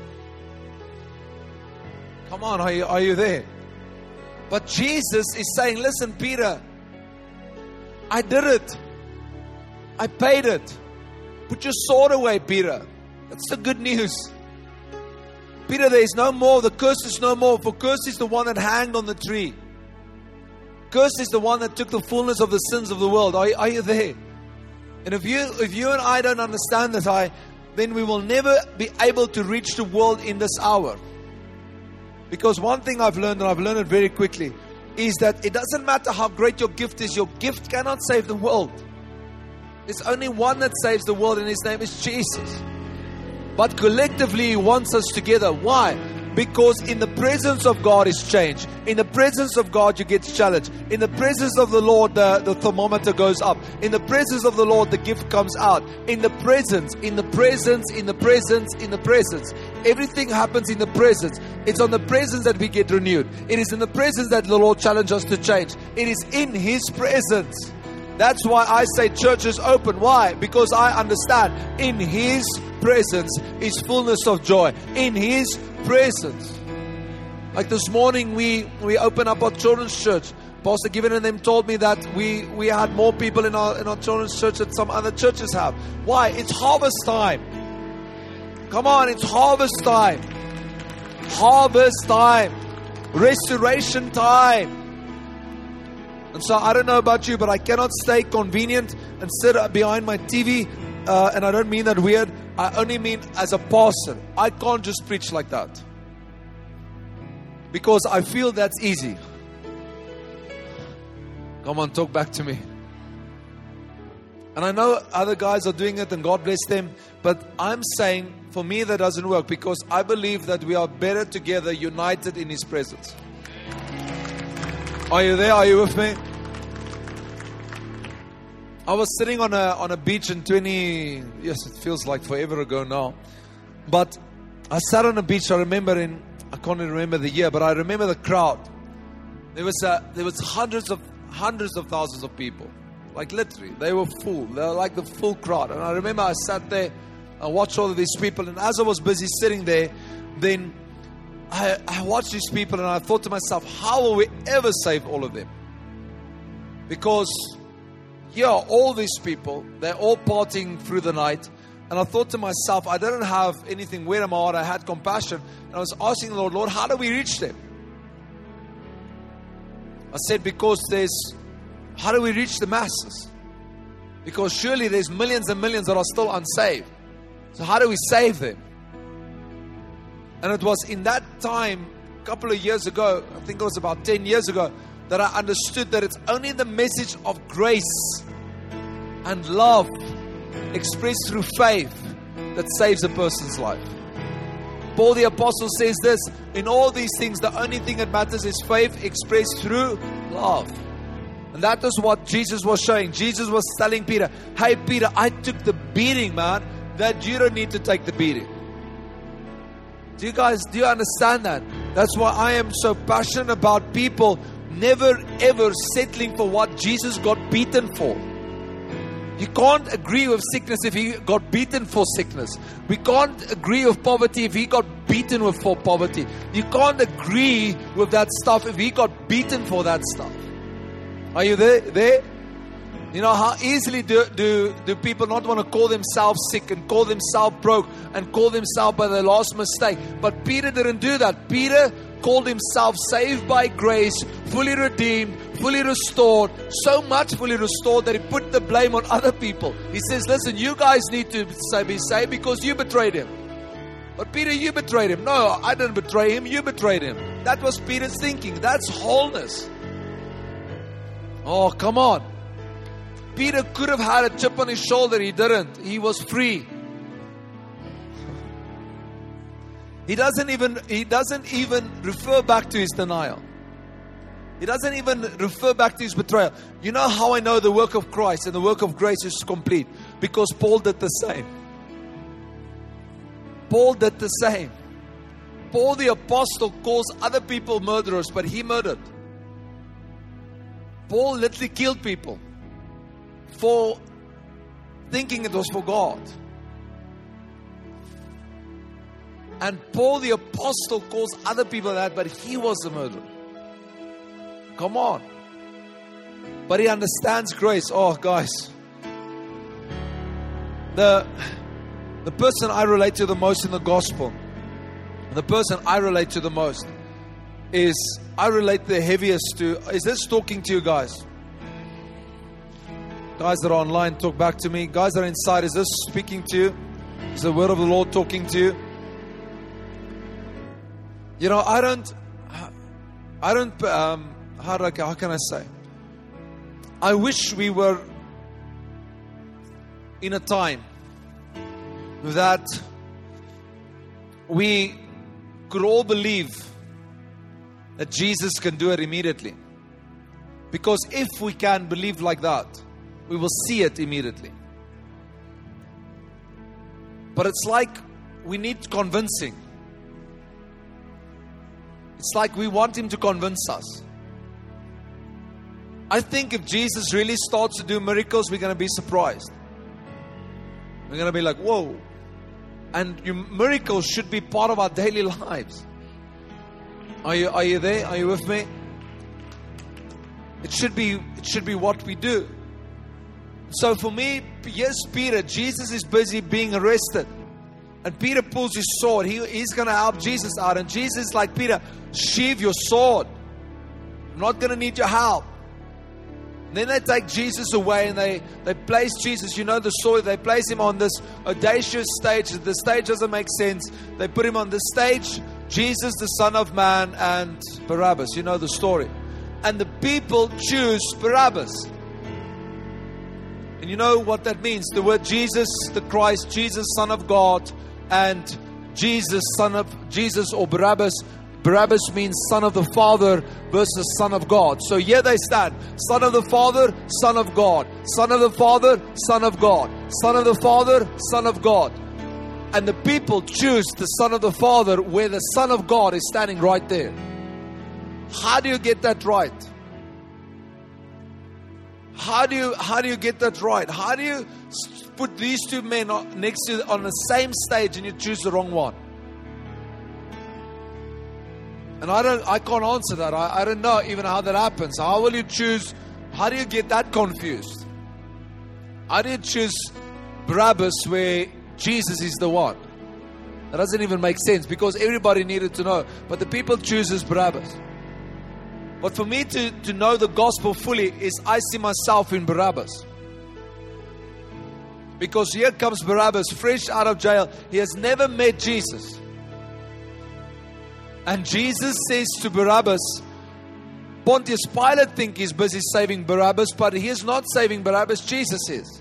Come on, are you there? But Jesus is saying, listen, Peter, I did it. I paid it. Put your sword away, Peter. That's the good news. Peter, there is no more. The curse is no more. For curse is the one that hanged on the tree. Curse is the one that took the fullness of the sins of the world. Are you there? And if you and I don't understand this, then we will never be able to reach the world in this hour. Because one thing I've learned, and I've learned it very quickly, is that it doesn't matter how great your gift is. Your gift cannot save the world. There's only one that saves the world, and his name is Jesus. But collectively, he wants us together. Why? Because in the presence of God is change. In the presence of God, you get challenged. In the presence of the Lord, the thermometer goes up. In the presence of the Lord, the gift comes out. In the presence. Everything happens in the presence. It's on the presence that we get renewed. It is in the presence that the Lord challenges us to change. It is in His presence. That's why I say church is open. Why? Because I understand in His presence is fullness of joy. In His presence. Like this morning, we open up our children's church. Pastor Given and them told me that we had more people in our children's church than some other churches have. Why? It's harvest time. Come on, it's harvest time. Harvest time. Restoration time. And so I don't know about you, but I cannot stay convenient and sit behind my TV. And I don't mean that weird. I only mean as a pastor. I can't just preach like that. Because I feel that's easy. Come on, talk back to me. And I know other guys are doing it and God bless them. But I'm saying, for me that doesn't work. Because I believe that we are better together, united in His presence. Are you there? Are you with me? I was sitting on a beach in yes, it feels like forever ago now. But I sat on a beach, I can't even remember the year, but I remember the crowd. There was hundreds of thousands of people. Like literally, they were full. They were like the full crowd. And I remember I sat there, I watched all of these people. And as I was busy sitting there, then I watched these people and I thought to myself, how will we ever save all of them? Because here are all these people, they're all partying through the night. And I thought to myself, I didn't have anything weird in my heart. I had compassion. And I was asking the Lord, how do we reach them? I said, how do we reach the masses? Because surely there's millions and millions that are still unsaved. So how do we save them? And it was in that time, a couple of years ago, I think it was about 10 years ago, that I understood that it's only the message of grace and love expressed through faith that saves a person's life. Paul the Apostle says this, in all these things, the only thing that matters is faith expressed through love. And that is what Jesus was showing. Jesus was telling Peter, hey Peter, I took the beating, man, that you don't need to take the beating. Do you understand that? That's why I am so passionate about people never ever settling for what Jesus got beaten for. You can't agree with sickness if He got beaten for sickness. We can't agree with poverty if He got beaten for poverty. You can't agree with that stuff if He got beaten for that stuff. Are you there? You know, how easily do people not want to call themselves sick and call themselves broke and call themselves by their last mistake. But Peter didn't do that. Peter called himself saved by grace, fully redeemed, fully restored, so much fully restored that he put the blame on other people. He says, listen, you guys need to be saved because you betrayed Him. But Peter, you betrayed Him. No, I didn't betray Him, you betrayed Him. That was Peter's thinking. That's wholeness. Oh, come on. Peter could have had a chip on his shoulder. He didn't. He was free. He doesn't even refer back to his denial. He doesn't even refer back to his betrayal. You know how I know the work of Christ and the work of grace is complete? Because Paul did the same. Paul did the same. Paul the Apostle calls other people murderers, but he murdered. Paul literally killed people for thinking it was for God. And Paul the Apostle calls other people that, but he was a murderer. Come on. But he understands grace. Oh, guys. The person I relate to the most in the gospel, the person I relate to the most is, I relate the heaviest to, is this talking to you guys? Guys that are online, talk back to me. Guys that are inside, is this speaking to you? Is the word of the Lord talking to you? You know, I don't, how can I say? I wish we were in a time that we could all believe that Jesus can do it immediately. Because if we can believe like that, we will see it immediately. But it's like we need convincing. It's like we want Him to convince us. I think if Jesus really starts to do miracles, we're going to be surprised. We're going to be like, whoa. And your miracles should be part of our daily lives. Are you there? Are you with me? It should be what we do. So for me, yes, Peter, Jesus is busy being arrested. And Peter pulls his sword. He's going to help Jesus out. And Jesus is like, Peter, sheathe your sword. I'm not going to need your help. And then they take Jesus away and they place Jesus, you know the story, they place him on this audacious stage. The stage doesn't make sense. They put him on the stage, Jesus, the Son of Man, and Barabbas. You know the story. And the people choose Barabbas. And you know what that means? The word Jesus, the Christ, Jesus, Son of God, and Jesus, or Barabbas. Barabbas means Son of the Father versus Son of God. So here they stand. Son of the Father, Son of God. Son of the Father, Son of God. Son of the Father, Son of God. And the people choose the Son of the Father where the Son of God is standing right there. How do you get that right? How do you get that right? How do you put these two men next to on the same stage and you choose the wrong one? And I can't answer that. I don't know even how that happens. How will you choose? How do you get that confused? How do you choose Barabbas where Jesus is the one? That doesn't even make sense because everybody needed to know. But the people chooses Barabbas. But for me to know the gospel fully is I see myself in Barabbas. Because here comes Barabbas, fresh out of jail. He has never met Jesus. And Jesus says to Barabbas, Pontius Pilate thinks he's busy saving Barabbas, but he is not saving Barabbas, Jesus is.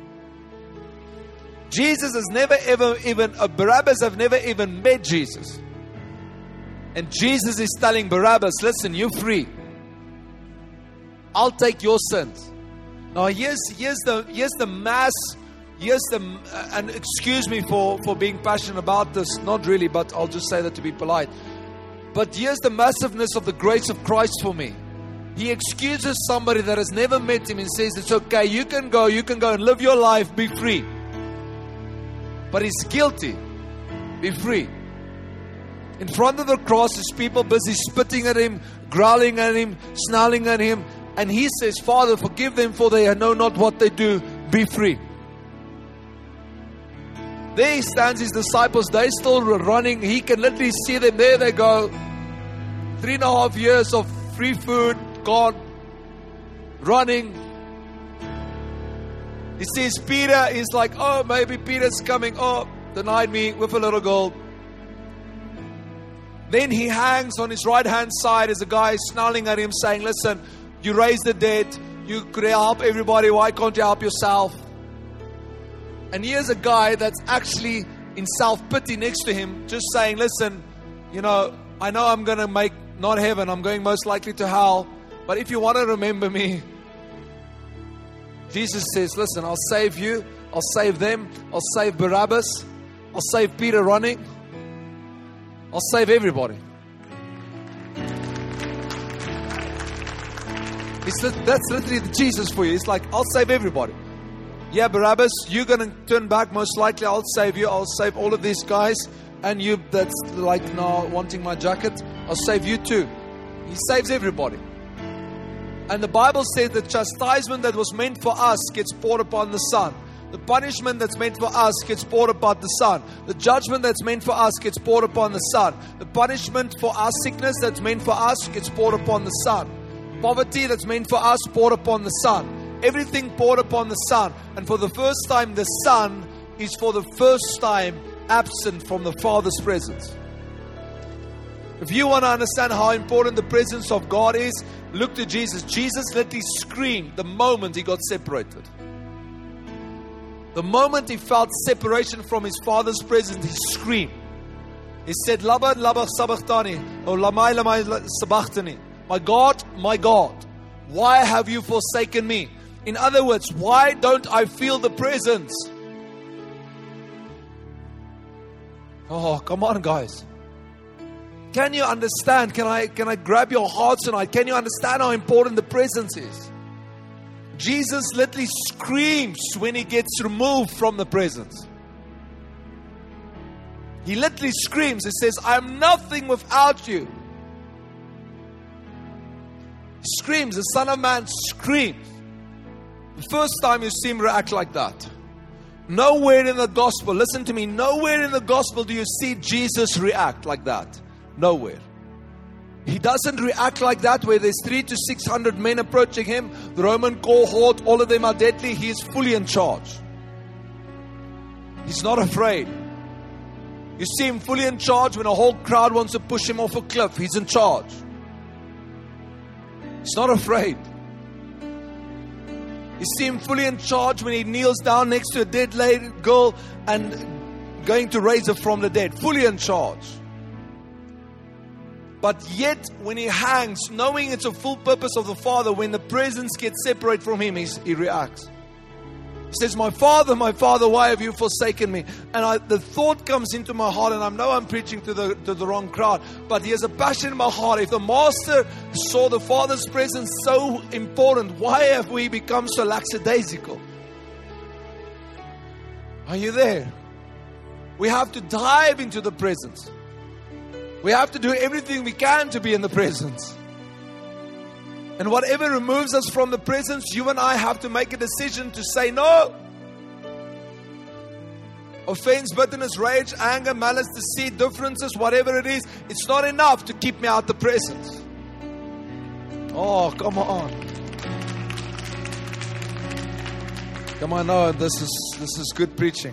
Jesus has Barabbas have never even met Jesus. And Jesus is telling Barabbas, listen, you're free. I'll take your sins. Now here's the mass, and excuse me for being passionate about this, not really, but I'll just say that to be polite. But here's the massiveness of the grace of Christ for me. He excuses somebody that has never met him and says, it's okay, you can go and live your life, be free. But he's guilty, be free. In front of the cross, there's people busy spitting at him, growling at him, snarling at him. And he says, Father, forgive them for they know not what they do, be free. There he stands, his disciples, they still running. He can literally see them. There they go. 3.5 years of free food, gone, running. He sees Peter, he's like, oh, maybe Peter's coming. Oh, denied me with a little gold. Then he hangs on his right hand side as a guy snarling at him saying, listen, you raised the dead. You could help everybody. Why can't you help yourself? And here's a guy that's actually in self-pity next to him, just saying, listen, I know I'm going to make not heaven. I'm going most likely to hell. But if you want to remember me, Jesus says, listen, I'll save you. I'll save them. I'll save Barabbas. I'll save Peter running. I'll save everybody. That's literally the Jesus for you. It's like, I'll save everybody. Yeah, Barabbas, you're going to turn back most likely. I'll save you. I'll save all of these guys. And you that's like now wanting my jacket, I'll save you too. He saves everybody. And the Bible says the chastisement that was meant for us gets poured upon the Son. The punishment that's meant for us gets poured upon the Son. The judgment that's meant for us gets poured upon the Son. The punishment for our sickness that's meant for us gets poured upon the Son. Poverty that's meant for us poured upon the Son. Everything poured upon the Son. And for the first time, the Son is for the first time absent from the Father's presence. If you want to understand how important the presence of God is, look to Jesus. Jesus literally screamed the moment he got separated. The moment he felt separation from his Father's presence, he screamed. He said, Laba, laba sabachthani, or lamai, lamai sabachthani. My God, why have you forsaken me? In other words, why don't I feel the presence? Oh, come on, guys. Can you understand? Can I grab your heart tonight? Can you understand how important the presence is? Jesus literally screams when he gets removed from the presence. He literally screams. He says, I am nothing without you. He screams. The Son of Man screams. The first time you see him react like that. Nowhere in the gospel, listen to me, nowhere in the gospel do you see Jesus react like that. Nowhere. He doesn't react like that where there's 300 to 600 men approaching him. The Roman cohort, all of them are deadly. He is fully in charge. He's not afraid. You see him fully in charge when a whole crowd wants to push him off a cliff. He's in charge. He's not afraid. You see him fully in charge when he kneels down next to a dead lady girl and going to raise her from the dead. Fully in charge. But yet when he hangs, knowing it's a full purpose of the Father, when the presence gets separated from him, he reacts. He says, my Father, why have you forsaken me? And the thought comes into my heart, and I know I'm preaching to the wrong crowd, but there's a passion in my heart. If the Master saw the Father's presence so important, why have we become so lackadaisical? Are you there? We have to dive into the presence. We have to do everything we can to be in the presence. And whatever removes us from the presence, you and I have to make a decision to say no. Offense, bitterness, rage, anger, malice, deceit, differences, whatever it is, it's not enough to keep me out the presence. Oh, come on. Come on, no, this is good preaching.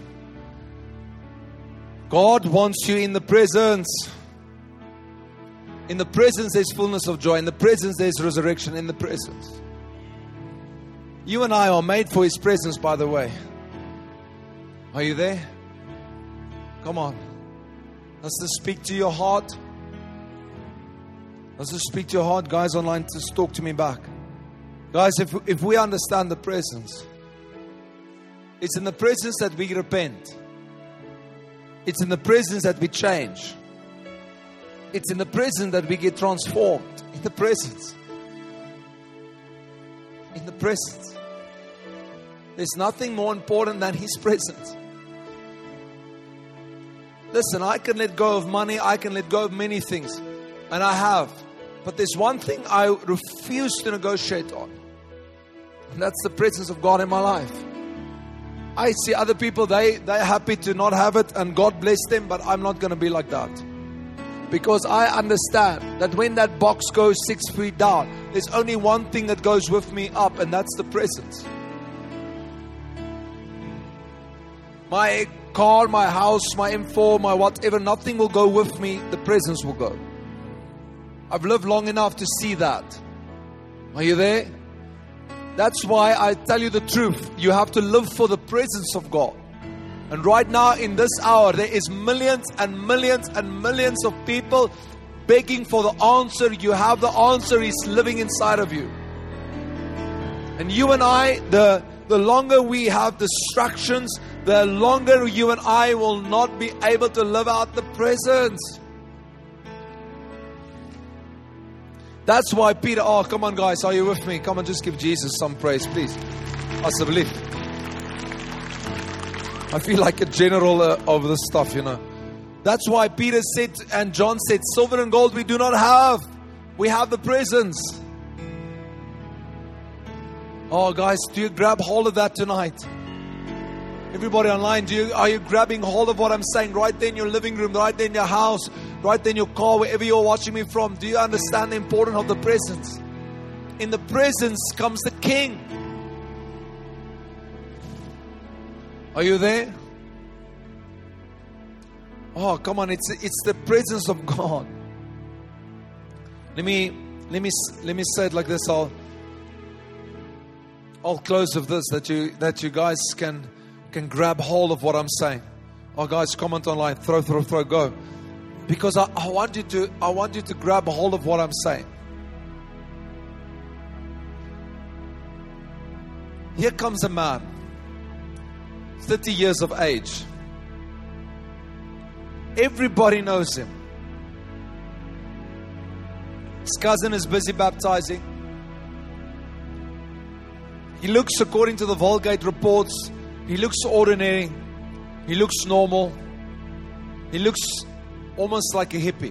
God wants you in the presence. In the presence there's fullness of joy. In the presence there's resurrection. In the presence. You and I are made for His presence, by the way. Are you there? Come on. Let's just speak to your heart. Let's just speak to your heart. Guys online, just talk to me back. Guys, if we understand the presence, it's in the presence that we repent. It's in the presence that we change. It's in the presence that we get transformed. In the presence. In the presence. There's nothing more important than His presence. Listen, I can let go of money. I can let go of many things. And I have. But there's one thing I refuse to negotiate on. And that's the presence of God in my life. I see other people, they're happy to not have it. And God bless them. But I'm not going to be like that. Because I understand that when that box goes 6 feet down, there's only one thing that goes with me up, and that's the presence. My car, my house, my M4, my whatever, nothing will go with me. The presence will go. I've lived long enough to see that. Are you there? That's why I tell you the truth. You have to live for the presence of God. And right now in this hour, there is millions and millions and millions of people begging for the answer. You have the answer. He's living inside of you. And you and I, the longer we have distractions, the longer you and I will not be able to live out the presence. That's why Peter, oh come on guys, are you with me? Come on, just give Jesus some praise, please. Alsjeblieft. I feel like a general of this stuff, you know. That's why Peter said, and John said, silver and gold we do not have. We have the presence. Oh guys, do you grab hold of that tonight? Everybody online, are you grabbing hold of what I'm saying right there in your living room, right there in your house, right there in your car, wherever you're watching me from? Do you understand the importance of the presence? In the presence comes the King. Are you there? Oh, come on! It's the presence of God. Let me say it like this. I'll close with this that you guys can grab hold of what I'm saying. Oh, guys, comment online. Throw, go. Because I want you to grab hold of what I'm saying. Here comes a man. 30 years of age. Everybody knows him. His cousin is busy baptizing. He looks, according to the Vulgate reports, he looks ordinary. He looks normal. He looks almost like a hippie.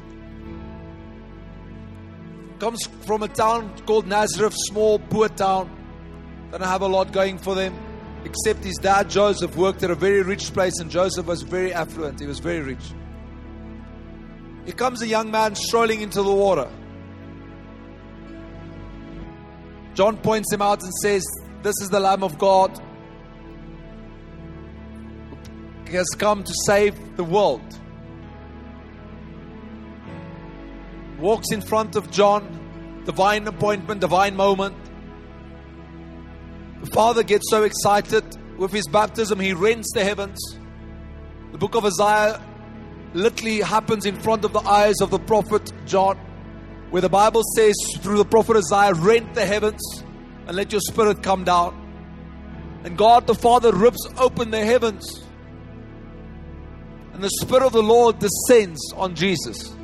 Comes from a town called Nazareth, small, poor town. Don't have a lot going for them, except his dad Joseph worked at a very rich place, and Joseph was very affluent. He was very rich. Here comes a young man strolling into the water. John points him out and says, "This is the Lamb of God. He has come to save the world." Walks in front of John, divine appointment, divine moment. The Father gets so excited with his baptism, he rents the heavens. The book of Isaiah literally happens in front of the eyes of the prophet John, where the Bible says through the prophet Isaiah, "Rent the heavens and let your spirit come down." And God the Father rips open the heavens, and the Spirit of the Lord descends on Jesus.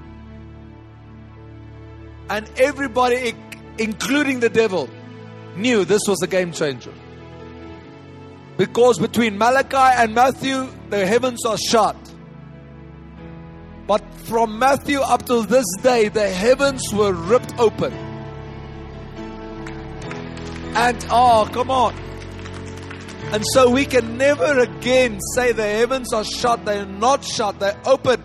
And everybody, including the devil, knew this was a game changer. Because between Malachi and Matthew, the heavens are shut. But from Matthew up till this day, the heavens were ripped open. And, oh, come on. And so we can never again say the heavens are shut. They're not shut, they're open.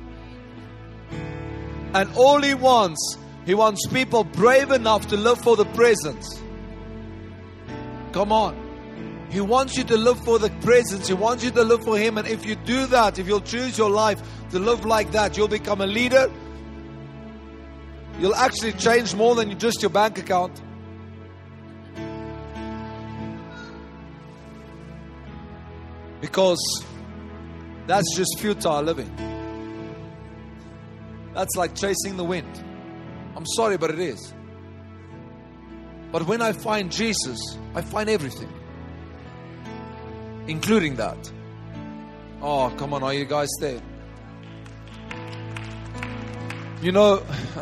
And all He wants people brave enough to live for the presence. Come on. He wants you to live for the presence. He wants you to live for Him. And if you do that, if you'll choose your life to live like that, you'll become a leader. You'll actually change more than just your bank account. Because that's just futile living. That's like chasing the wind. I'm sorry, but it is. But when I find Jesus, I find everything, including that. Oh, come on, are you guys there? You know,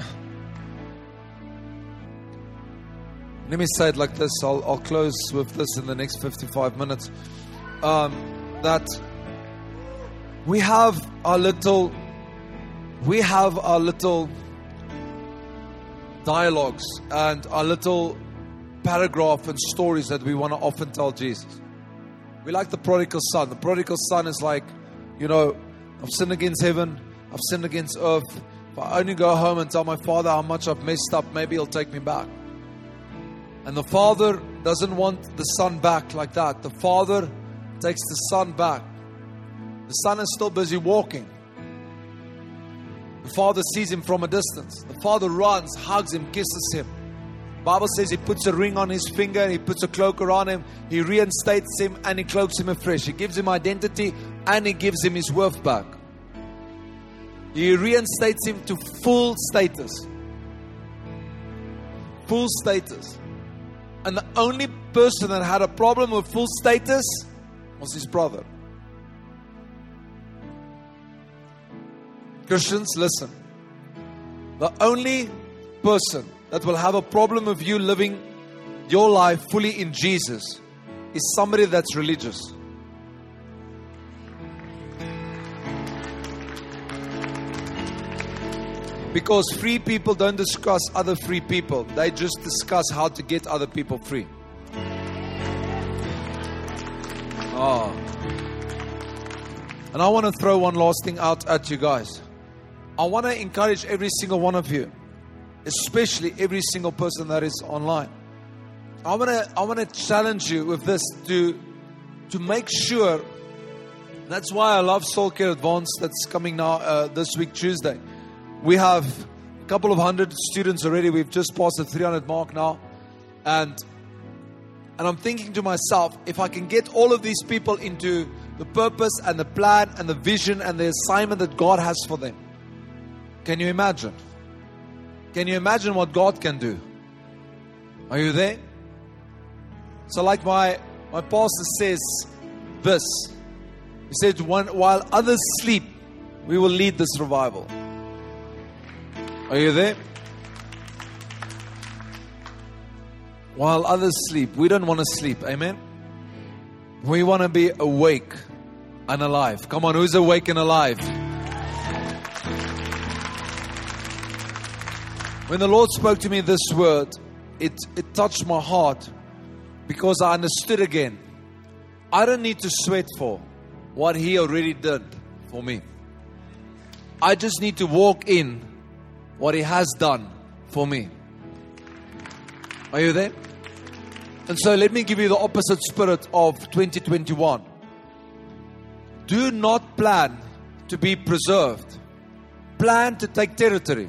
let me say it like this. I'll close with this in the next 55 minutes. That we have our little dialogues and our little paragraph and stories that we want to often tell Jesus. We like the prodigal son. The prodigal son is like, you know, I've sinned against heaven, I've sinned against earth. If I only go home and tell my father how much I've messed up, maybe he'll take me back. And the father doesn't want the son back like that. The father takes the son back. The son is still busy walking. The father sees him from a distance. The father runs, hugs him, kisses him. The Bible says he puts a ring on his finger, he puts a cloak around him, he reinstates him and he cloaks him afresh. He gives him identity and he gives him his worth back. He reinstates him to full status. Full status. And the only person that had a problem with full status was his brother. Christians, listen. The only person that will have a problem with you living your life fully in Jesus is somebody that's religious. Because free people don't discuss other free people. They just discuss how to get other people free. Oh. And I want to throw one last thing out at you guys. I want to encourage every single one of you, especially every single person that is online. I want to challenge you with this to make sure. That's why I love Soul Care Advanced that's coming now this week Tuesday. We have a couple of hundred students already. We've just passed the 300 mark now. And I'm thinking to myself, if I can get all of these people into the purpose and the plan and the vision and the assignment that God has for them. Can you imagine? Can you imagine what God can do? Are you there? So like my pastor says this. He said, while others sleep, we will lead this revival. Are you there? While others sleep, we don't want to sleep. Amen? We want to be awake and alive. Come on, who's awake and alive? When the Lord spoke to me this word, it touched my heart because I understood again. I don't need to sweat for what He already did for me. I just need to walk in what He has done for me. Are you there? And so let me give you the opposite spirit of 2021. Do not plan to be preserved. Plan to take territory.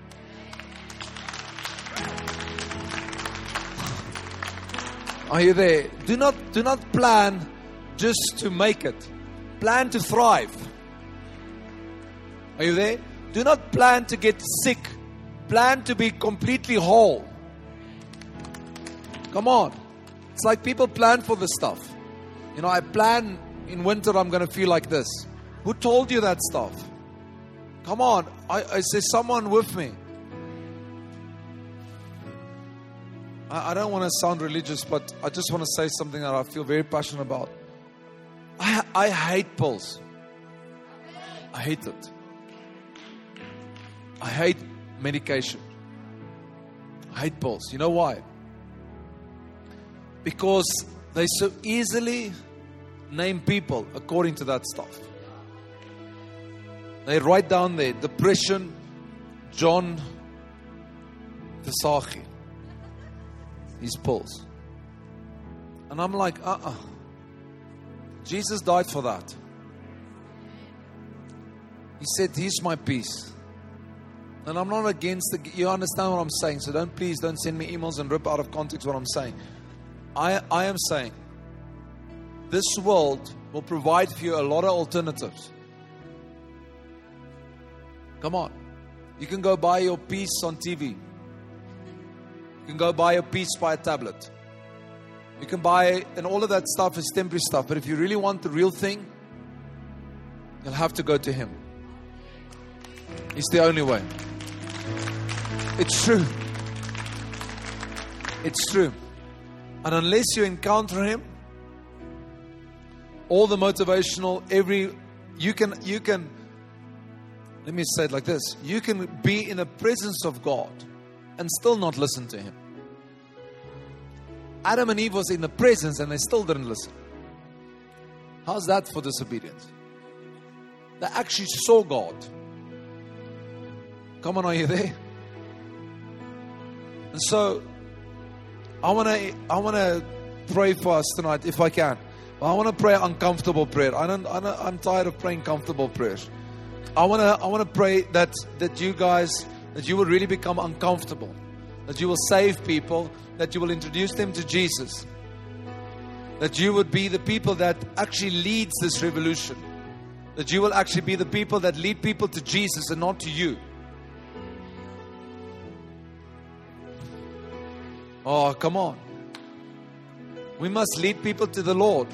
Are you there? Do not plan just to make it. Plan to thrive. Are you there? Do not plan to get sick. Plan to be completely whole. Come on. It's like people plan for this stuff. You know, I plan in winter I'm going to feel like this. Who told you that stuff? Come on. I say someone with me. I don't want to sound religious, but I just want to say something that I feel very passionate about. I hate pills. I hate it. I hate medication. I hate pills. You know why? Because they so easily name people according to that stuff. They write down there, depression, John Visagie. His pills. And I'm like, Jesus died for that. He said, He's my peace. And I'm not against you understand what I'm saying. So please don't send me emails and rip out of context what I'm saying. I am saying, this world will provide for you a lot of alternatives. Come on. You can go buy your peace on TV. You can go buy your peace by a tablet. You can buy, and all of that stuff is temporary stuff. But if you really want the real thing, you'll have to go to Him. It's the only way. It's true. It's true. And unless you encounter Him, all the motivational, you can, let me say it like this. You can be in the presence of God and still not listen to Him. Adam and Eve was in the presence and they still didn't listen. How's that for disobedience? They actually saw God. Come on, are you there? And so I want to pray for us tonight if I can. But I want to pray uncomfortable prayer. I'm tired of praying comfortable prayers. I want to pray that you guys, that you will really become uncomfortable, that you will save people, that you will introduce them to Jesus, that you would be the people that actually leads this revolution, that you will actually be the people that lead people to Jesus and not to you. Oh, come on. We must lead people to the Lord.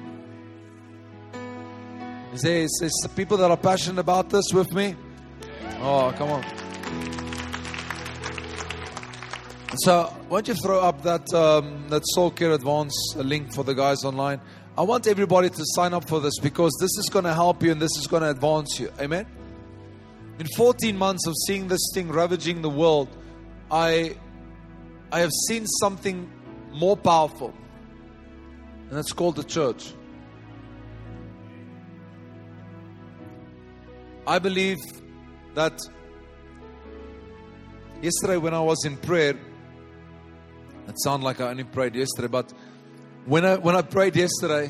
Is there people that are passionate about this with me? Oh, come on. So, why don't you throw up that Soul Care Advance link for the guys online? I want everybody to sign up for this because this is going to help you and this is going to advance you. Amen? In 14 months of seeing this thing ravaging the world, I have seen something more powerful. And it's called the church. I believe that yesterday when I was in prayer, it sounded like I only prayed yesterday, but when I prayed yesterday,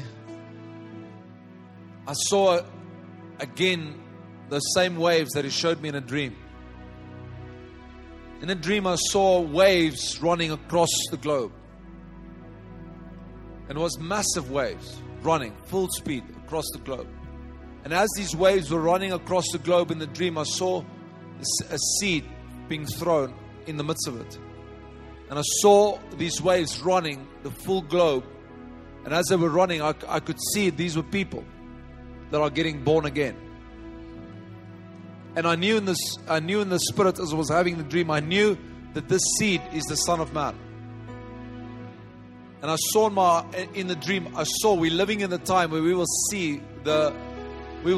I saw again the same waves that He showed me in a dream. In a dream, I saw waves running across the globe. And it was massive waves running full speed across the globe. And as these waves were running across the globe in the dream, I saw a seed being thrown in the midst of it. And I saw these waves running the full globe. And as they were running, I could see these were people that are getting born again. And I knew in the spirit as I was having the dream, I knew that this seed is the Son of Man. And I saw in the dream, we're living in the time where we will see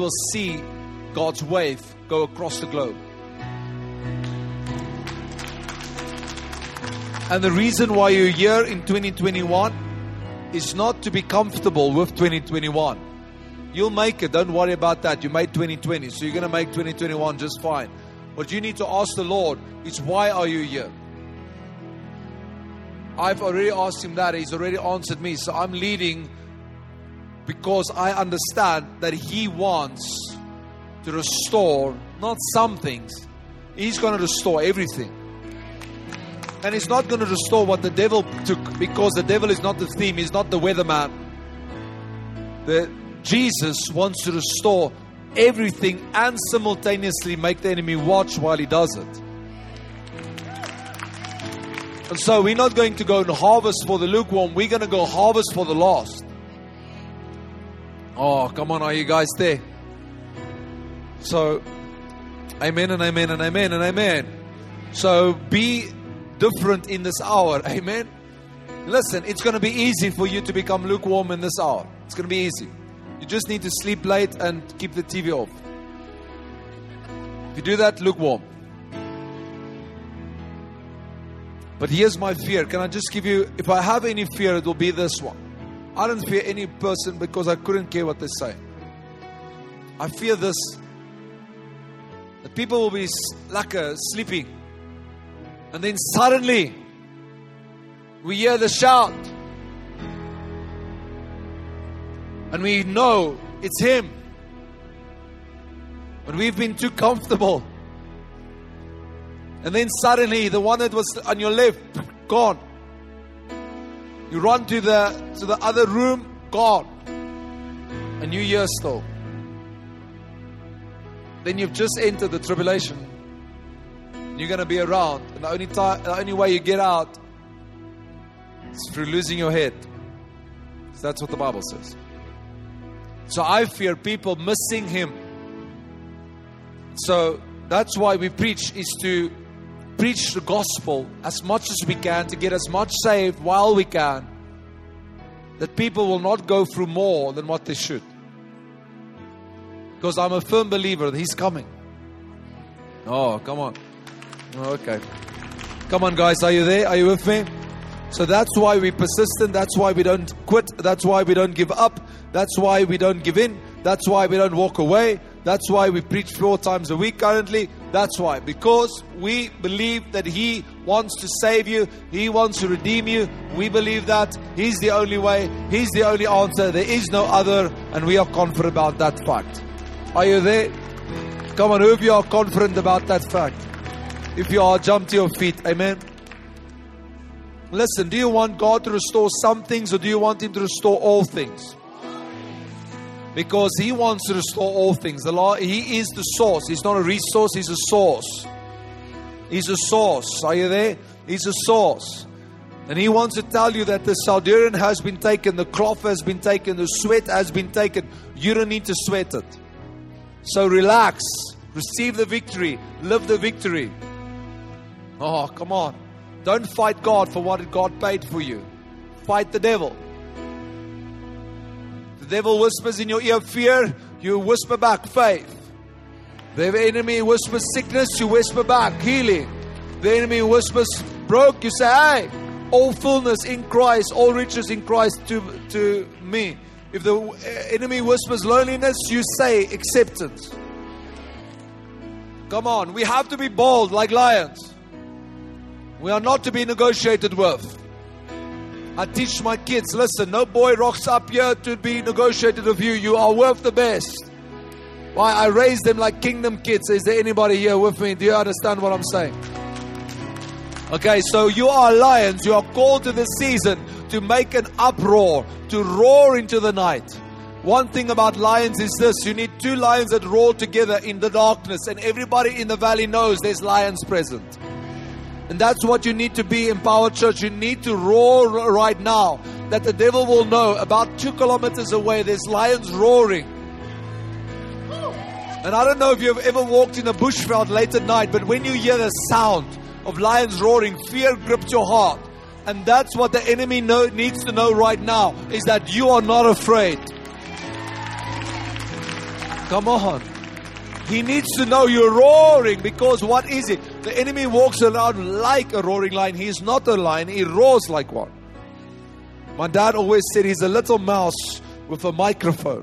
God's wave go across the globe. And the reason why you're here in 2021 is not to be comfortable with 2021. You'll make it. Don't worry about that. You made 2020, so you're going to make 2021 just fine. What you need to ask the Lord is, why are you here? I've already asked Him that. He's already answered me. So I'm leading because I understand that He wants to restore not some things. He's going to restore everything. And He's not going to restore what the devil took, because the devil is not the theme. He's not the weatherman. Jesus wants to restore everything and simultaneously make the enemy watch while He does it. And so we're not going to go and harvest for the lukewarm. We're going to go harvest for the lost. Oh, come on, are you guys there? So, amen and amen and amen and amen. So be different in this hour. Amen. Listen, it's going to be easy for you to become lukewarm in this hour. It's going to be easy. You just need to sleep late and keep the TV off. If you do that, lukewarm. But here's my fear. Can I just give you, if I have any fear, it will be this one. I don't fear any person because I couldn't care what they say. I fear this, that people will be sleeping, and then suddenly we hear the shout, and we know it's Him. But we've been too comfortable. And then suddenly the one that was on your left, gone. You run to the other room, gone. And you hear still. Then you've just entered the tribulation. You're going to be around. And the only way you get out is through losing your head. That's what the Bible says. So I fear people missing Him. So that's why we preach, is to preach the gospel as much as we can, to get as much saved while we can, that people will not go through more than what they should. Because I'm a firm believer that He's coming. Oh, come on. Okay. Come on, guys. Are you there? Are you with me? So that's why we're persistent. That's why we don't quit. That's why we don't give up. That's why we don't give in. That's why we don't walk away. That's why we preach 4 times a week currently. That's why. Because we believe that He wants to save you. He wants to redeem you. We believe that He's the only way. He's the only answer. There is no other. And we are confident about that fact. Are you there? Come on, who of you are confident about that fact? If you are, jump to your feet. Amen. Listen, do you want God to restore some things, or do you want Him to restore all things? Because He wants to restore all things. He is the source. He's not a resource. He's a source. He's a source. Are you there? He's a source. And He wants to tell you that the Salderon has been taken, the cloth has been taken, the sweat has been taken. You don't need to sweat it. So relax. Receive the victory. Live the victory. Oh, come on. Don't fight God for what God paid for you. Fight the devil. The devil whispers in your ear fear, you whisper back faith. The enemy whispers sickness, you whisper back healing. The enemy whispers broke, you say, hey, all fullness in Christ, all riches in Christ to me. If the enemy whispers loneliness, you say acceptance. Come on, we have to be bold like lions. We are not to be negotiated with. I teach my kids, listen, no boy rocks up here to be negotiated with you. You are worth the best. Why? I raise them like kingdom kids. Is there anybody here with me? Do you understand what I'm saying? Okay, so you are lions. You are called to this season to make an uproar, to roar into the night. One thing about lions is this: you need 2 lions that roar together in the darkness, and everybody in the valley knows there's lions present. And that's what you need to be, Empowered Church. You need to roar right now, that the devil will know about 2 kilometers away there's lions roaring. And I don't know if you've ever walked in a bushveld late at night, but when you hear the sound of lions roaring, fear grips your heart. And that's what the enemy needs to know right now, is that you are not afraid. Come on. He needs to know you're roaring, because what is it? The enemy walks around like a roaring lion. He's not a lion. He roars like one. My dad always said he's a little mouse with a microphone.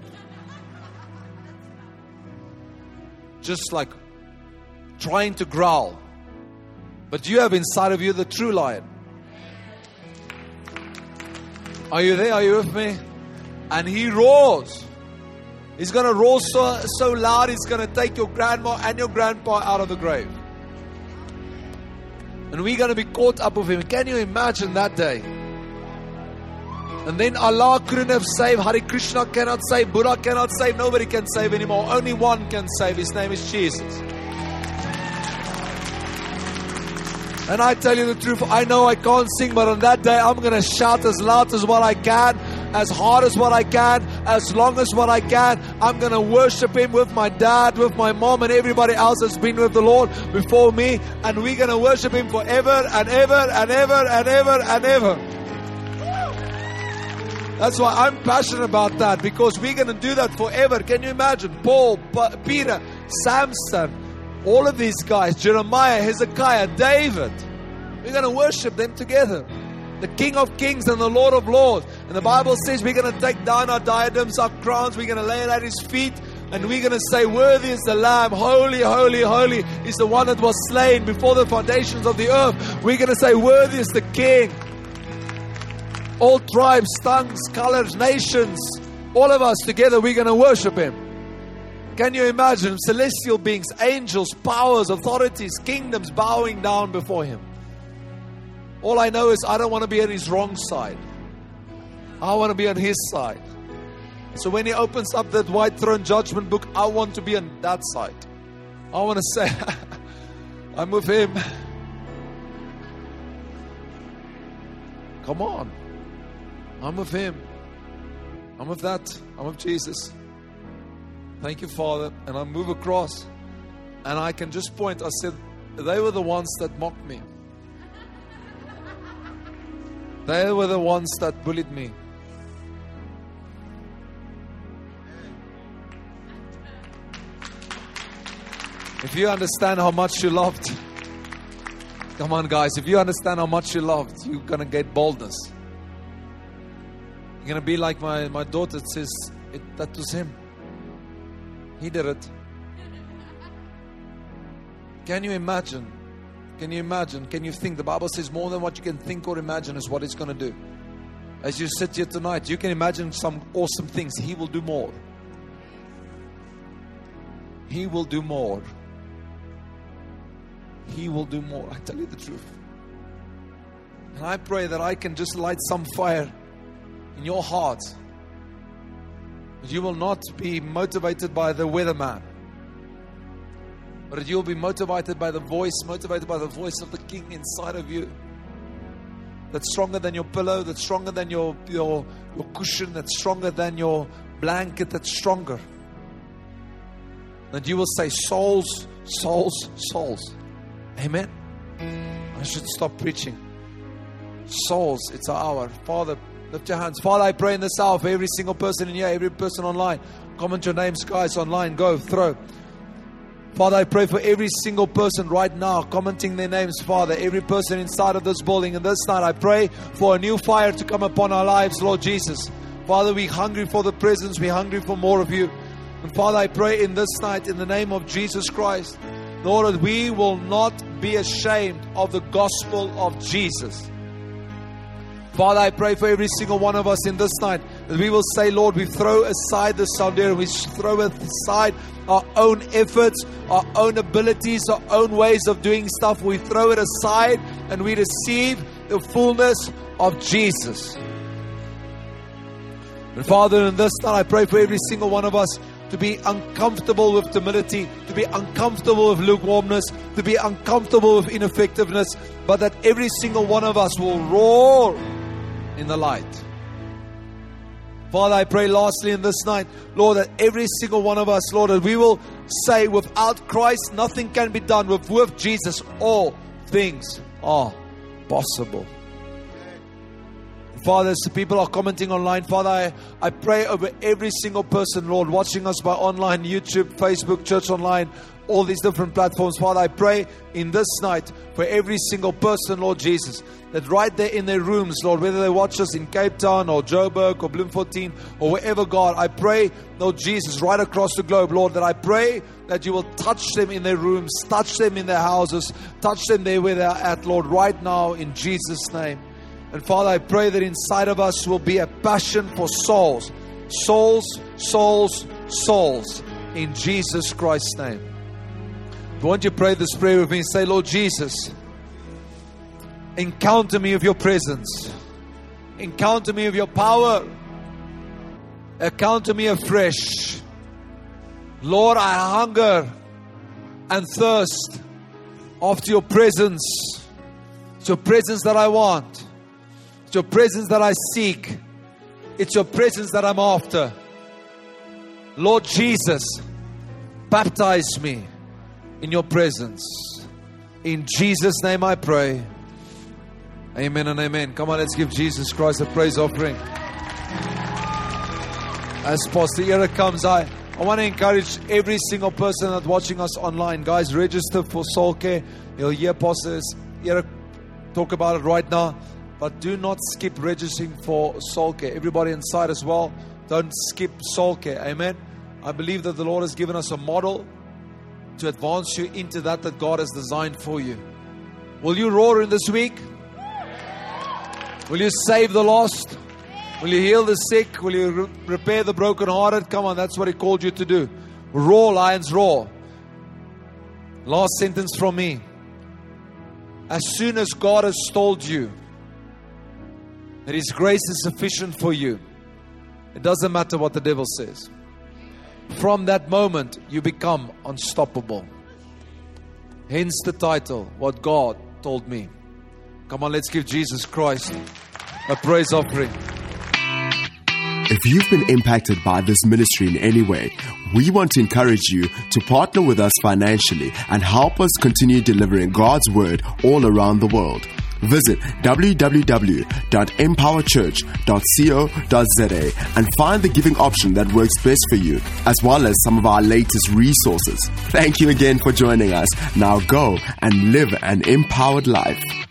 Just like trying to growl. But you have inside of you the true lion. Are you there? Are you with me? And he roars. He's going to roar so loud, he's going to take your grandma and your grandpa out of the grave. And we're going to be caught up with him. Can you imagine that day? And then Allah couldn't have saved. Hare Krishna cannot save. Buddha cannot save. Nobody can save anymore. Only one can save. His name is Jesus. And I tell you the truth, I know I can't sing, but on that day I'm going to shout as loud as what I can, as hard as what I can, as long as what I can. I'm going to worship Him with my dad, with my mom, and everybody else that's been with the Lord before me. And we're going to worship Him forever and ever and ever and ever and ever. That's why I'm passionate about that, because we're going to do that forever. Can you imagine? Paul, Peter, Samson, all of these guys, Jeremiah, Hezekiah, David. We're going to worship them together. The King of Kings and the Lord of Lords. And the Bible says we're going to take down our diadems, our crowns. We're going to lay it at His feet. And we're going to say, worthy is the Lamb. Holy, holy, holy is the one that was slain before the foundations of the earth. We're going to say, worthy is the King. All tribes, tongues, colors, nations, all of us together, we're going to worship Him. Can you imagine celestial beings, angels, powers, authorities, kingdoms bowing down before Him? All I know is I don't want to be on His wrong side. I want to be on His side. So when He opens up that white throne judgment book, I want to be on that side. I want to say, I'm with Him. Come on. I'm with Him. I'm with that. I'm with Jesus. Thank you, Father. And I move across, and I can just point. I said, they were the ones that mocked me. They were the ones that bullied me. If you understand how much you loved, come on, guys. If you understand how much you loved, you're going to get boldness. You're going to be like my daughter says, that was Him. He did it. Can you imagine? Can you imagine? Can you think? The Bible says more than what you can think or imagine is what He's going to do. As you sit here tonight, you can imagine some awesome things. He will do more. He will do more. He will do more. I tell you the truth. And I pray that I can just light some fire in your heart. You will not be motivated by the weatherman, but you'll be motivated by the voice of the King inside of you. That's stronger than your pillow, that's stronger than your cushion, that's stronger than your blanket, that's stronger. And you will say, souls, souls, souls. Amen. I should stop preaching. Souls, it's our hour. Father, lift your hands. Father, I pray in this hour for every single person in here, every person online. Comment your names, guys, online. Go, throw. Father, I pray for every single person right now, commenting their names, Father. Every person inside of this building. And this night, I pray for a new fire to come upon our lives, Lord Jesus. Father, we're hungry for the presence. We're hungry for more of you. And Father, I pray in this night, in the name of Jesus Christ, Lord, that we will not be ashamed of the gospel of Jesus. Father, I pray for every single one of us in this night that we will say, Lord, we throw aside the sound, we throw aside our own efforts, our own abilities, our own ways of doing stuff. We throw it aside and we receive the fullness of Jesus. And Father, in this night, I pray for every single one of us to be uncomfortable with timidity, to be uncomfortable with lukewarmness, to be uncomfortable with ineffectiveness, but that every single one of us will roar in the light. Father, I pray lastly in this night, Lord, that every single one of us, Lord, that we will say, without Christ, nothing can be done. With Jesus, all things are possible. Father, as the people are commenting online, Father, I pray over every single person, Lord, watching us by online, YouTube, Facebook, Church Online, all these different platforms. Father, I pray in this night for every single person, Lord Jesus, that right there in their rooms, Lord, whether they watch us in Cape Town or Joburg or Bloemfontein or wherever, God, I pray, Lord Jesus, right across the globe, Lord, that I pray that you will touch them in their rooms, touch them in their houses, touch them there where they're at, Lord, right now in Jesus' name. And Father, I pray that inside of us will be a passion for souls. Souls, souls, souls. In Jesus Christ's name. I want you to pray this prayer with me. Say, Lord Jesus, encounter me with your presence. Encounter me with your power. Encounter me afresh. Lord, I hunger and thirst after your presence. It's your presence that I want. It's your presence that I seek. It's your presence that I'm after. Lord Jesus, baptize me in your presence. In Jesus' name I pray. Amen and amen. Come on, let's give Jesus Christ a praise offering. As Pastor Era comes, I want to encourage every single person that's watching us online. Guys, register for soul care. You'll hear Pastor Era talk about it right now. But do not skip registering for soul care. Everybody inside as well, don't skip soul care. Amen. I believe that the Lord has given us a model to advance you into that God has designed for you. Will you roar in this week? Will you save the lost? Will you heal the sick? Will you repair the brokenhearted? Come on, that's what He called you to do. Roar, lions, roar. Last sentence from me. As soon as God has told you that His grace is sufficient for you, it doesn't matter what the devil says. From that moment, you become unstoppable. Hence the title, What God Told Me. Come on, let's give Jesus Christ a praise offering. If you've been impacted by this ministry in any way, we want to encourage you to partner with us financially and help us continue delivering God's Word all around the world. Visit www.empowerchurch.co.za and find the giving option that works best for you, as well as some of our latest resources. Thank you again for joining us. Now go and live an empowered life.